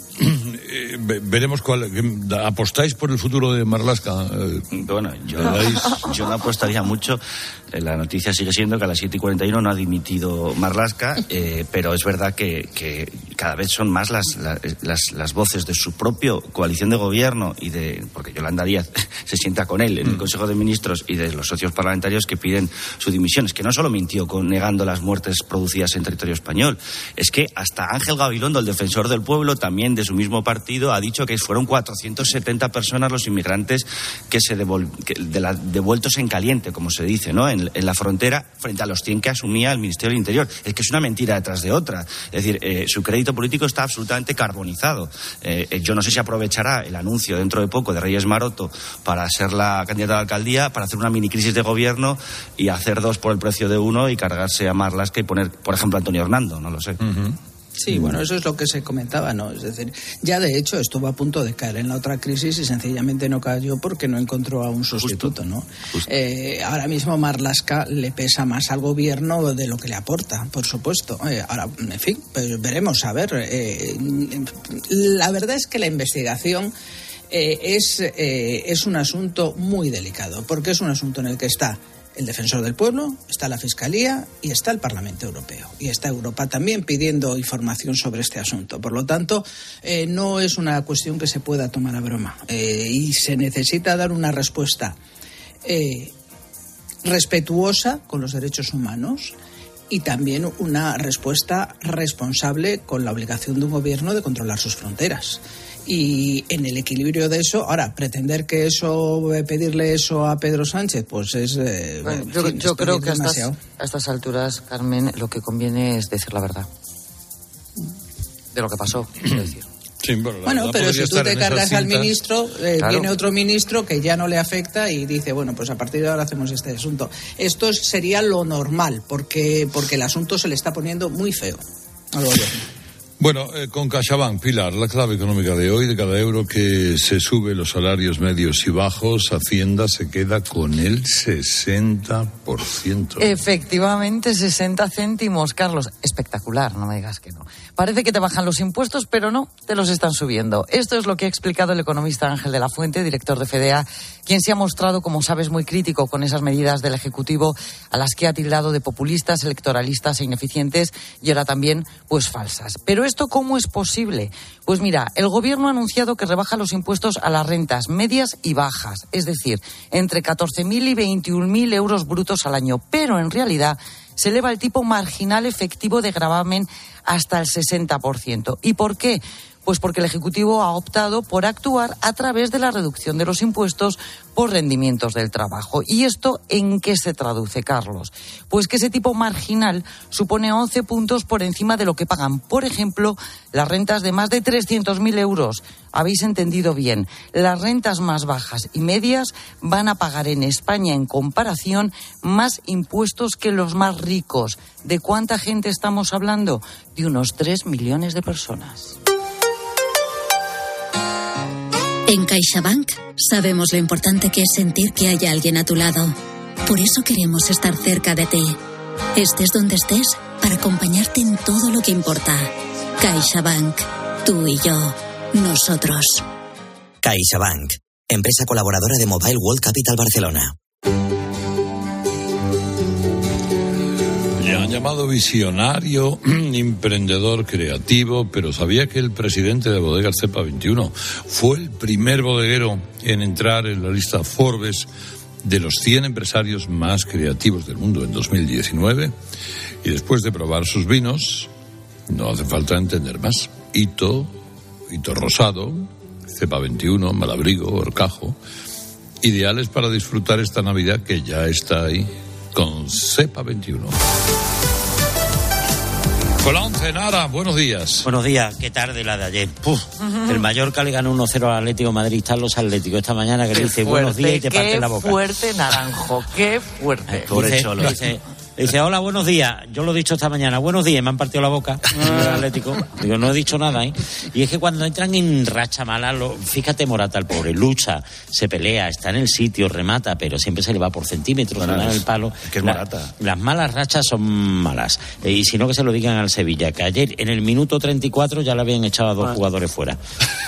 veremos cuál. ¿Apostáis por el futuro de Marlaska? Bueno, yo no apostaría mucho. La noticia sigue siendo que a las 7:41 no ha dimitido Marlaska, pero es verdad que cada vez son más las voces de su propio coalición de gobierno porque Yolanda Díaz se sienta con él en el Consejo de Ministros, y de los socios parlamentarios que piden su dimisión. Es que no solo mintió negando las muertes producidas en territorio español, es que hasta Ángel Gabilondo, el defensor del pueblo, también de su mismo partido, ha dicho que fueron 470 personas los inmigrantes que devueltos en caliente, como se dice, ¿no? En la frontera, frente a los 100 que asumía el Ministerio del Interior. Es que es una mentira detrás de otra. Es decir, su crédito político está absolutamente carbonizado. Yo no sé si aprovechará el anuncio dentro de poco de Reyes Maroto para ser la candidata a la alcaldía, para hacer una mini crisis de gobierno y hacer 2 por el precio de 1 y cargarse a Marlaska y poner, por ejemplo, a Antonio Hernando, no lo sé. Sí, bueno, eso es lo que se comentaba, ¿no? Es decir, ya de hecho estuvo a punto de caer en la otra crisis y sencillamente no cayó porque no encontró a un sustituto, ¿no? Ahora mismo Marlaska le pesa más al gobierno de lo que le aporta, por supuesto. Ahora, en fin, pues veremos, a ver. La verdad es que la investigación es un asunto muy delicado, porque es un asunto en el que está el defensor del pueblo, está la Fiscalía y está el Parlamento Europeo. Y está Europa también pidiendo información sobre este asunto. Por lo tanto, no es una cuestión que se pueda tomar a broma. Y se necesita dar una respuesta respetuosa con los derechos humanos y también una respuesta responsable con la obligación de un gobierno de controlar sus fronteras. Y en el equilibrio de eso, ahora, pretender que pedirle eso a Pedro Sánchez, pues es... yo creo que a estas alturas, Carmen, lo que conviene es decir la verdad de lo que pasó, quiero decir. Sí, bueno, pero si tú te cargas al ministro, claro, viene otro ministro que ya no le afecta y dice, bueno, pues a partir de ahora hacemos este asunto. Esto sería lo normal, porque el asunto se le está poniendo muy feo al gobierno. Bueno, con CaixaBank, Pilar, la clave económica de hoy: de cada euro que se sube los salarios medios y bajos, Hacienda se queda con el 60%. Efectivamente, 60 céntimos, Carlos. Espectacular, no me digas que no. Parece que te bajan los impuestos, pero no, te los están subiendo. Esto es lo que ha explicado el economista Ángel de la Fuente, director de FEDEA, quien se ha mostrado, como sabes, muy crítico con esas medidas del Ejecutivo a las que ha tildado de populistas, electoralistas e ineficientes y ahora también, pues, falsas. Pero ¿esto cómo es posible? Pues mira, el Gobierno ha anunciado que rebaja los impuestos a las rentas medias y bajas, es decir, entre 14.000 y 21.000 euros brutos al año, pero en realidad se eleva el tipo marginal efectivo de gravamen hasta el 60%. ¿Y por qué? Pues porque el Ejecutivo ha optado por actuar a través de la reducción de los impuestos por rendimientos del trabajo. ¿Y esto en qué se traduce, Carlos? Pues que ese tipo marginal supone 11 puntos por encima de lo que pagan, por ejemplo, las rentas de más de 300.000 euros. Habéis entendido bien. Las rentas más bajas y medias van a pagar en España, en comparación, más impuestos que los más ricos. ¿De cuánta gente estamos hablando? De unos 3 millones de personas. En CaixaBank sabemos lo importante que es sentir que hay alguien a tu lado. Por eso queremos estar cerca de ti. Estés donde estés, para acompañarte en todo lo que importa. CaixaBank. Tú y yo. Nosotros. CaixaBank. Empresa colaboradora de Mobile World Capital Barcelona. Le han llamado visionario, emprendedor creativo, pero ¿sabía que el presidente de Bodegas Cepa 21 fue el primer bodeguero en entrar en la lista Forbes de los 100 empresarios más creativos del mundo en 2019? Y después de probar sus vinos, no hace falta entender más. Hito Rosado, Cepa 21, Malabrigo, Horcajo, ideales para disfrutar esta Navidad que ya está ahí con Cepa 21. Hola, Nara, buenos días. Buenos días, qué tarde la de ayer. El Mallorca le ganó 1-0 al Atlético de Madrid. Están los Atléticos esta mañana que le dice buenos días y te parte la boca. Qué fuerte, Naranjo, qué fuerte. Dice, hola, buenos días. Yo lo he dicho esta mañana, buenos días, y me han partido la boca el Atlético. Digo, no he dicho nada, ¿eh? Y es que cuando entran en racha mala, fíjate, Morata, el pobre, lucha, se pelea, está en el sitio, remata, pero siempre se le va por centímetros, se le da el palo. Que es Morata. Las malas rachas son malas. Y si no, que se lo digan al Sevilla, que ayer, en el minuto 34, ya le habían echado a 2 jugadores fuera.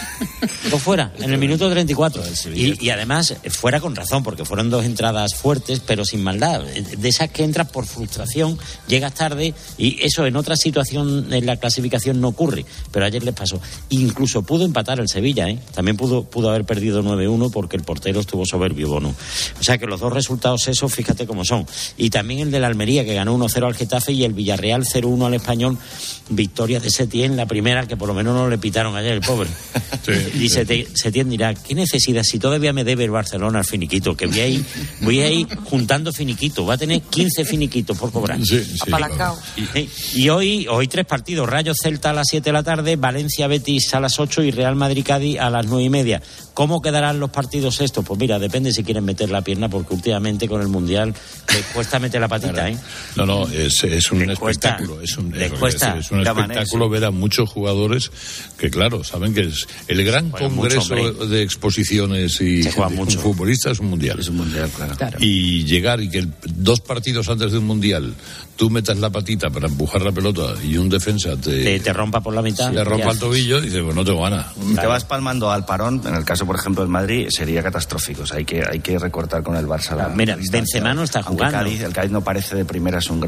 2 fuera, en el minuto 34. Y además, fuera con razón, porque fueron 2 entradas fuertes, pero sin maldad. De esas que entras por frustración, llegas tarde, y eso en otra situación en la clasificación no ocurre, pero ayer les pasó. Incluso pudo empatar el Sevilla, ¿eh? También pudo haber perdido 9-1 porque el portero estuvo soberbio, Bono. O sea que los 2 resultados esos, fíjate cómo son. Y también el de la Almería, que ganó 1-0 al Getafe, y el Villarreal 0-1 al Español. Victoria de Setién, la primera, que por lo menos no le pitaron ayer, el pobre. Y Setién dirá, ¿qué necesidad si todavía me debe el Barcelona al finiquito? Que voy a ir juntando finiquito, va a tener 15 finiquitos por cobrar. Apalancao. Y hoy 3 partidos: Rayo Celta a las 7 de la tarde, Valencia Betis a las 8 y Real Madrid Cádiz a las 9:30. ¿Cómo quedarán los partidos estos? Pues mira, depende si quieren meter la pierna, porque últimamente con el Mundial les cuesta meter la patita, ¿eh? No, es un espectáculo. Es un espectáculo ver a muchos jugadores que, claro, saben que es el gran congreso de exposiciones y un futbolista es un mundial. Es un mundial, claro. Y llegar y que 2 partidos antes de un mundial tú metas la patita para empujar la pelota y un defensa te rompa por la mitad, te rompa el tobillo, y dices, pues no tengo ganas. Te vas palmando al parón. En el caso, por ejemplo, del Madrid, sería catastrófico. O sea, hay que recortar con el Barça. Mira, Benzema no está jugando. El Cádiz no parece de primera, es un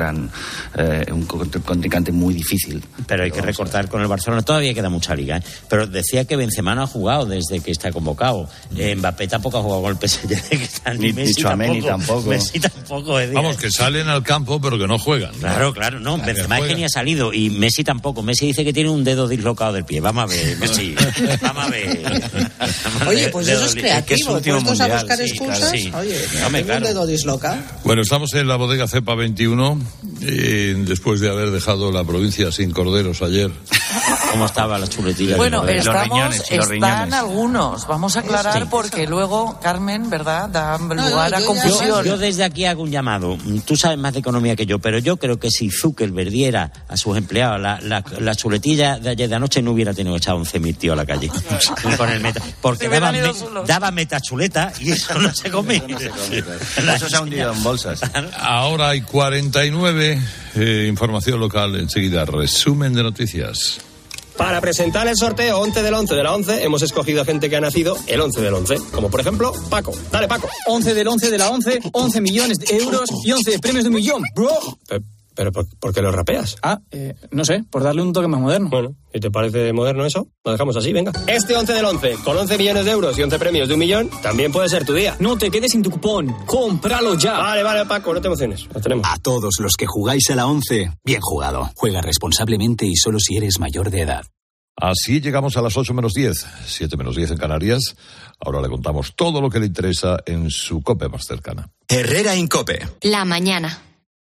contrincante muy difícil. Pero hay que recortar con el Barcelona. Todavía queda mucha liga, ¿eh? Pero decía que Benzema no ha jugado desde que está convocado. Mbappé tampoco ha jugado con el PSG. Ni Tchouaméni tampoco. Messi tampoco. Vamos, que salen al campo pero que no juegan. Claro. No, Benzema es que ni ha salido, y Messi tampoco. Messi dice que tiene un dedo dislocado del pie. Vamos a ver, Messi. Vamos a ver. Oye, pues eso es creativo. Puestos a buscar excusas. Sí. Oye, tengo un dedo dislocado. Bueno, estamos en la bodega Cepa 21. después de haber dejado la provincia sin corderos ayer. ¿Cómo estaba la chuletilla? Bueno, los riñones. Están algunos. Vamos a aclarar porque luego, Carmen, ¿verdad?, da lugar a confusión. Yo desde aquí hago un llamado. Tú sabes más de economía que yo, pero yo creo que si Zuckerberg diera a sus empleados la chuletilla de ayer de anoche, no hubiera tenido echado 11.000 tíos a la calle. Con el porque daba metachuleta y eso no se come. Eso se ha hundido en bolsas. Ahora hay 49. Información local enseguida. Resumen de noticias. Para presentar el sorteo 11 del 11 de la 11, hemos escogido a gente que ha nacido el 11 del 11. Como por ejemplo, Paco. Dale, Paco. 11 del 11 de la 11, 11 millones de euros y 11 premios de $1 millón, bro. ¿Pero por qué lo rapeas? No sé, por darle un toque más moderno. Bueno, ¿y te parece moderno eso? Lo dejamos así, venga. Este 11 del 11, con 11 millones de euros y 11 premios de $1 millón, también puede ser tu día. No te quedes sin tu cupón, cómpralo ya. Vale, Paco, no te emociones, lo tenemos. A todos los que jugáis a la 11, bien jugado. Juega responsablemente y solo si eres mayor de edad. Así llegamos a las 8 menos 10, 7 menos 10 en Canarias. Ahora le contamos todo lo que le interesa en su COPE más cercana. Herrera Incope. La mañana.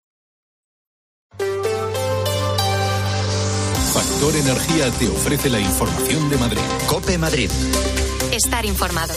Factor Energía te ofrece la información de Madrid. COPE Madrid. Estar informado.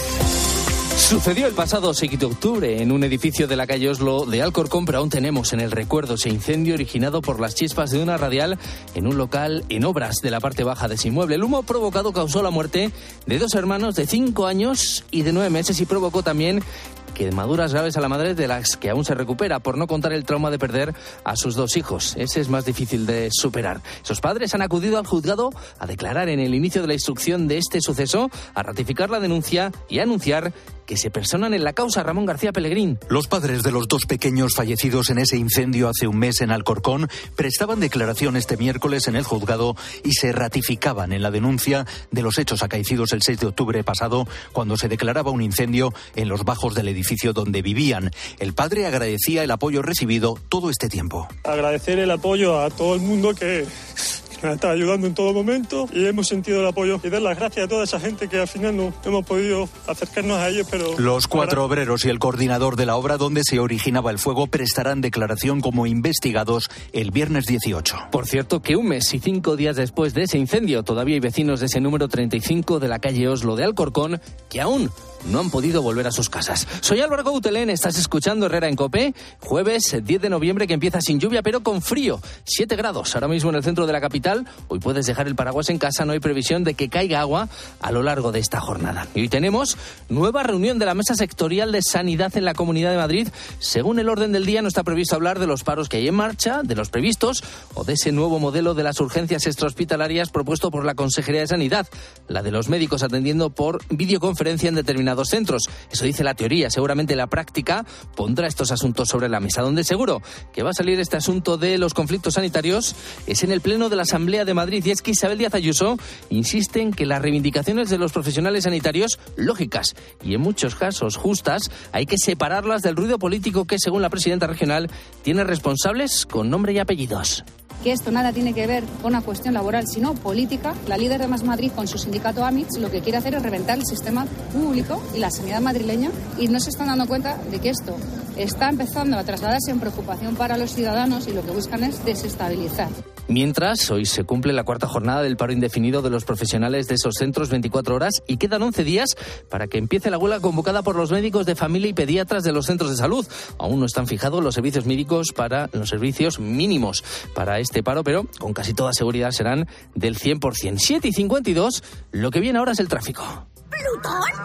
Sucedió el pasado 6 de octubre en un edificio de la calle Oslo de Alcorcón, pero aún tenemos en el recuerdo ese incendio originado por las chispas de una radial en un local en obras de la parte baja de ese inmueble. El humo provocado causó la muerte de 2 hermanos de 5 años y de 9 meses y provocó también quemaduras graves a la madre, de las que aún se recupera, por no contar el trauma de perder a sus 2 hijos. Ese es más difícil de superar. Sus padres han acudido al juzgado a declarar en el inicio de la instrucción de este suceso, a ratificar la denuncia y a anunciar que se personan en la causa. Ramón García Pellegrín. Los padres de los 2 pequeños fallecidos en ese incendio hace un mes en Alcorcón prestaban declaración este miércoles en el juzgado y se ratificaban en la denuncia de los hechos acaecidos el 6 de octubre pasado, cuando se declaraba un incendio en los bajos del edificio donde vivían. El padre agradecía el apoyo recibido todo este tiempo. Agradecer el apoyo a todo el mundo que nos está ayudando en todo momento, y hemos sentido el apoyo, y dar las gracias a toda esa gente que al final no hemos podido acercarnos a ellos. Pero los 4 obreros y el coordinador de la obra donde se originaba el fuego prestarán declaración como investigados el viernes 18. Por cierto, que un mes y 5 días después de ese incendio, todavía hay vecinos de ese número 35 de la calle Oslo de Alcorcón que aún no han podido volver a sus casas. Soy Álvaro Gautelén, estás escuchando Herrera en COPE. Jueves 10 de noviembre, que empieza sin lluvia pero con frío. 7 grados ahora mismo en el centro de la capital. Hoy puedes dejar el paraguas en casa, no hay previsión de que caiga agua a lo largo de esta jornada. Y hoy tenemos nueva reunión de la Mesa Sectorial de Sanidad en la Comunidad de Madrid. Según el orden del día, no está previsto hablar de los paros que hay en marcha, de los previstos o de ese nuevo modelo de las urgencias extrahospitalarias propuesto por la Consejería de Sanidad, la de los médicos atendiendo por videoconferencia en determinados centros. Eso dice la teoría. Seguramente la práctica pondrá estos asuntos sobre la mesa. Donde seguro que va a salir este asunto de los conflictos sanitarios es en el Pleno de la Asamblea de Madrid, y es que Isabel Díaz Ayuso insiste en que las reivindicaciones de los profesionales sanitarios, lógicas y en muchos casos justas, hay que separarlas del ruido político que, según la presidenta regional, tiene responsables con nombre y apellidos. Que esto nada tiene que ver con una cuestión laboral, sino política. La líder de Más Madrid, con su sindicato AMITS, lo que quiere hacer es reventar el sistema público y la sanidad madrileña, y no se están dando cuenta de que esto está empezando a trasladarse en preocupación para los ciudadanos, y lo que buscan es desestabilizar. Mientras, hoy se cumple la 4ª jornada del paro indefinido de los profesionales de esos centros, 24 horas, y quedan 11 días para que empiece la huelga convocada por los médicos de familia y pediatras de los centros de salud. Aún no están fijados los servicios médicos para los servicios mínimos para este paro, pero con casi toda seguridad serán del 100%. 7:52, lo que viene ahora es el tráfico. ¿Plutón?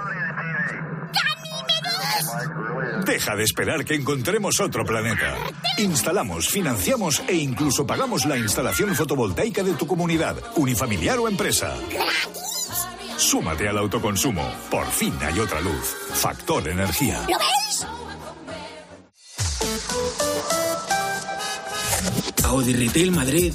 Deja de esperar que encontremos otro planeta. Instalamos, financiamos e incluso pagamos la instalación fotovoltaica de tu comunidad, unifamiliar o empresa. Súmate al autoconsumo. Por fin hay otra luz. Factor Energía. ¿Lo ves? Audi Retail Madrid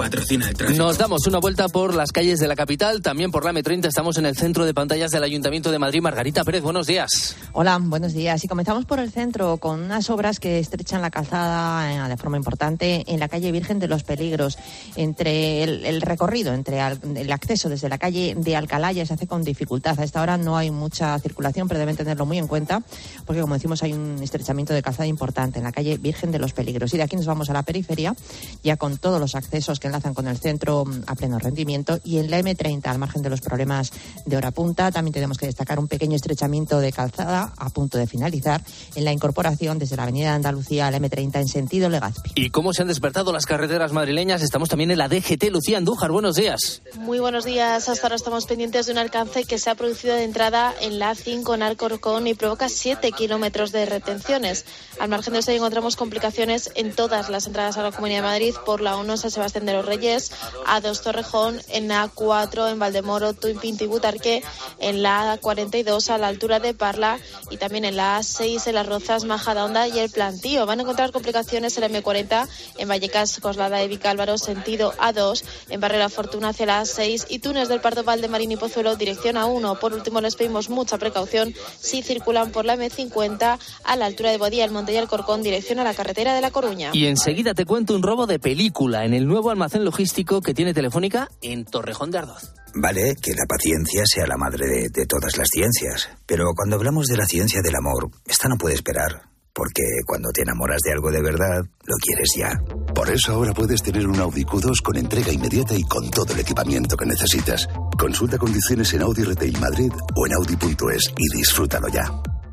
patrocina el tráfico. Nos damos una vuelta por las calles de la capital, también por la M30. Estamos en el centro de pantallas del Ayuntamiento de Madrid. Margarita Pérez, buenos días. Hola, buenos días. Y comenzamos por el centro con unas obras que estrechan la calzada de forma importante en la calle Virgen de los Peligros. Entre el recorrido, entre el acceso desde la calle de Alcalá ya se hace con dificultad. A esta hora no hay mucha circulación, pero deben tenerlo muy en cuenta porque, como decimos, hay un estrechamiento de calzada importante en la calle Virgen de los Peligros. Y de aquí nos vamos a la periferia, ya con todos los accesos que enlazan con el centro a pleno rendimiento. Y en la M30, al margen de los problemas de hora punta, también tenemos que destacar un pequeño estrechamiento de calzada a punto de finalizar en la incorporación desde la avenida de Andalucía a la M30 en sentido Legazpi. ¿Y cómo se han despertado las carreteras madrileñas? Estamos también en la DGT. Lucía Andújar, buenos días. Muy buenos días. Hasta ahora estamos pendientes de un alcance que se ha producido de entrada en la A5 en Alcorcón y provoca 7 kilómetros de retenciones. Al margen de esto encontramos complicaciones en todas las entradas a la Comunidad de Madrid, por la 1 San Sebastián de los Reyes, A2 Torrejón, en la A4 en Valdemoro, Tuipinto y Butarque, en la A42 a la altura de Parla y también en la A6 en Las Rozas, Majadahonda y El Plantío. Van a encontrar complicaciones en la M40 en Vallecas, Coslada de Vicálvaro, sentido A2, en Barrio La Fortuna hacia la A6 y Túnez del Pardo, Valdemarín y Pozuelo, dirección A1. Por último, les pedimos mucha precaución si circulan por la M50 a la altura de Bodía, El Monte y Alcorcón, dirección a la carretera de La Coruña. Y enseguida te cuento un robo de película en el nuevo almacén logístico que tiene Telefónica en Torrejón de Ardoz. Vale, que la paciencia sea la madre de todas las ciencias. Pero cuando hablamos de la ciencia del amor, esta no puede esperar. Porque cuando te enamoras de algo de verdad, lo quieres ya. Por eso ahora puedes tener un Audi Q2 con entrega inmediata y con todo el equipamiento que necesitas. Consulta condiciones en Audi Retail Madrid o en Audi.es y disfrútalo ya.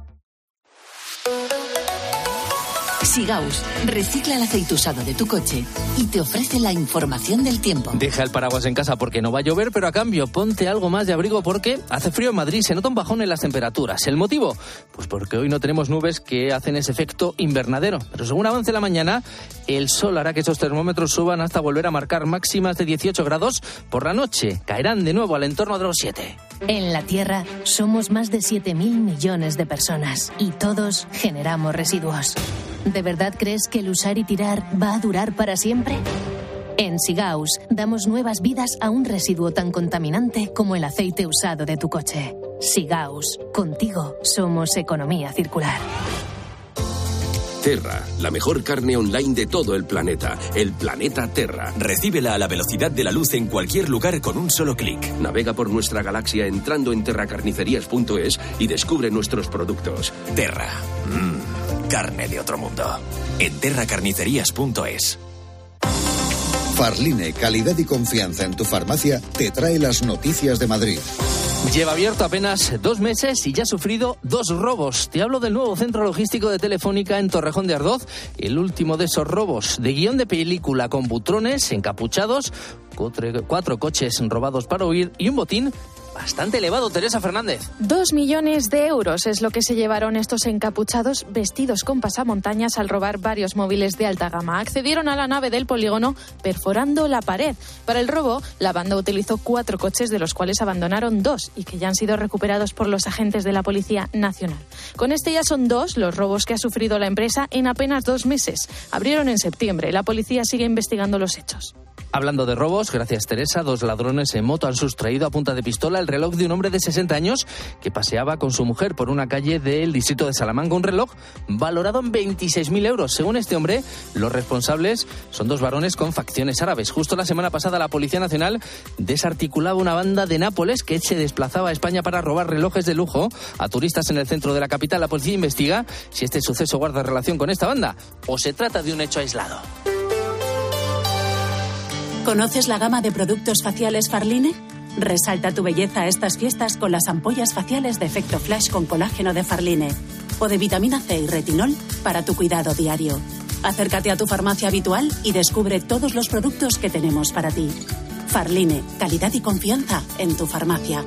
Sigaus recicla el aceite usado de tu coche y te ofrece la información del tiempo. Deja el paraguas en casa porque no va a llover, pero a cambio ponte algo más de abrigo porque hace frío en Madrid, se nota un bajón en las temperaturas. ¿El motivo? Pues porque hoy no tenemos nubes que hacen ese efecto invernadero. Pero según avance la mañana, el sol hará que esos termómetros suban hasta volver a marcar máximas de 18 grados. Por la noche caerán de nuevo al entorno de los 7. En la Tierra somos más de 7.000 millones de personas y todos generamos residuos. ¿De verdad crees que el usar y tirar va a durar para siempre? En Sigaus damos nuevas vidas a un residuo tan contaminante como el aceite usado de tu coche. Sigaus, contigo somos economía circular. Terra, la mejor carne online de todo el planeta. El planeta Terra. Recíbela a la velocidad de la luz en cualquier lugar con un solo clic. Navega por nuestra galaxia entrando en terracarnicerías.es y descubre nuestros productos. Terra. Carne de otro mundo. En terracarnicerías.es. Farline, calidad y confianza en tu farmacia, te trae las noticias de Madrid. Lleva abierto apenas 2 meses y ya ha sufrido 2 robos. Te hablo del nuevo centro logístico de Telefónica en Torrejón de Ardoz. El último de esos robos, de guión de película con butrones encapuchados, 4 coches robados para huir y un botín bastante elevado. Teresa Fernández. 2 millones de euros es lo que se llevaron estos encapuchados vestidos con pasamontañas al robar varios móviles de alta gama. Accedieron a la nave del polígono perforando la pared. Para el robo, la banda utilizó 4 coches, de los cuales abandonaron 2 y que ya han sido recuperados por los agentes de la Policía Nacional. Con este ya son 2 los robos que ha sufrido la empresa en apenas 2 meses. Abrieron en septiembre. La policía sigue investigando los hechos. Hablando de robos, gracias Teresa, 2 ladrones en moto han sustraído a punta de pistola el reloj de un hombre de 60 años que paseaba con su mujer por una calle del distrito de Salamanca. Un reloj valorado en 26.000 euros. Según este hombre, los responsables son 2 varones con facciones árabes. Justo la semana pasada la Policía Nacional desarticulaba una banda de Nápoles que se desplazaba a España para robar relojes de lujo a turistas en el centro de la capital. La policía investiga si este suceso guarda relación con esta banda o se trata de un hecho aislado. ¿Conoces la gama de productos faciales Farline? Resalta tu belleza a estas fiestas con las ampollas faciales de efecto flash con colágeno de Farline o de vitamina C y retinol para tu cuidado diario. Acércate a tu farmacia habitual y descubre todos los productos que tenemos para ti. Farline, calidad y confianza en tu farmacia.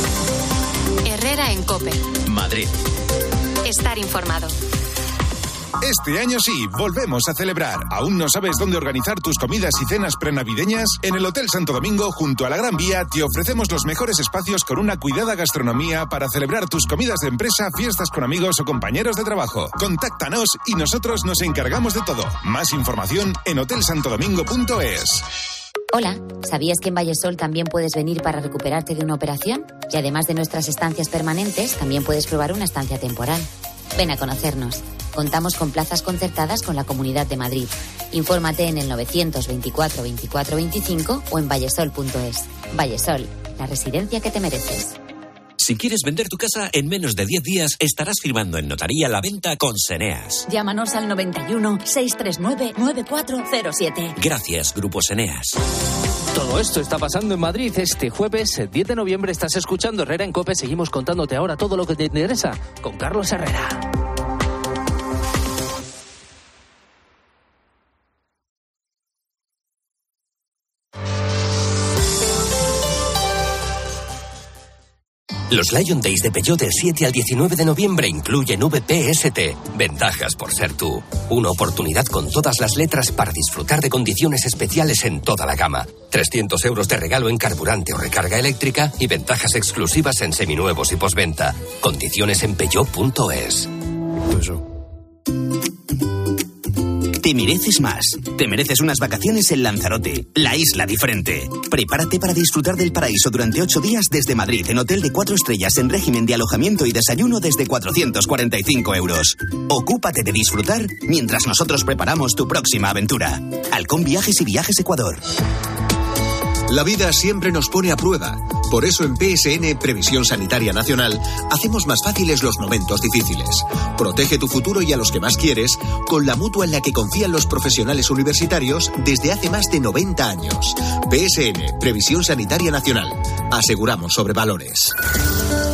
Herrera en COPE. Madrid. Estar informado. Este año sí, volvemos a celebrar. ¿Aún no sabes dónde organizar tus comidas y cenas prenavideñas? En el Hotel Santo Domingo, junto a la Gran Vía, te ofrecemos los mejores espacios con una cuidada gastronomía para celebrar tus comidas de empresa, fiestas con amigos o compañeros de trabajo. Contáctanos y nosotros nos encargamos de todo. Más información en hotelsantodomingo.es. Hola, ¿sabías que en Vallesol también puedes venir para recuperarte de una operación? Y además de nuestras estancias permanentes, también puedes probar una estancia temporal. Ven a conocernos. Contamos con plazas concertadas con la Comunidad de Madrid. Infórmate en el 924 24 25 o en vallesol.es. Vallesol, la residencia que te mereces. Si quieres vender tu casa, en menos de 10 días estarás firmando en notaría la venta con Seneas. Llámanos al 91 639 9407. Gracias, Grupo Seneas. Todo esto está pasando en Madrid este jueves 10 de noviembre. Estás escuchando Herrera en COPE. Seguimos contándote ahora todo lo que te interesa con Carlos Herrera. Los Lion Days de Peugeot del 7 al 19 de noviembre incluyen VPST. Ventajas por ser tú. Una oportunidad con todas las letras para disfrutar de condiciones especiales en toda la gama. 300 euros de regalo en carburante o recarga eléctrica y ventajas exclusivas en seminuevos y postventa. Condiciones en Peugeot.es. Te mereces más. Te mereces unas vacaciones en Lanzarote, la isla diferente. Prepárate para disfrutar del paraíso durante 8 días desde Madrid en hotel de 4 estrellas en régimen de alojamiento y desayuno desde 445 euros. Ocúpate de disfrutar mientras nosotros preparamos tu próxima aventura. Halcón Viajes y Viajes Ecuador. La vida siempre nos pone a prueba. Por eso en PSN, Previsión Sanitaria Nacional, hacemos más fáciles los momentos difíciles. Protege tu futuro y a los que más quieres con la mutua en la que confían los profesionales universitarios desde hace más de 90 años. PSN, Previsión Sanitaria Nacional. Aseguramos sobre valores.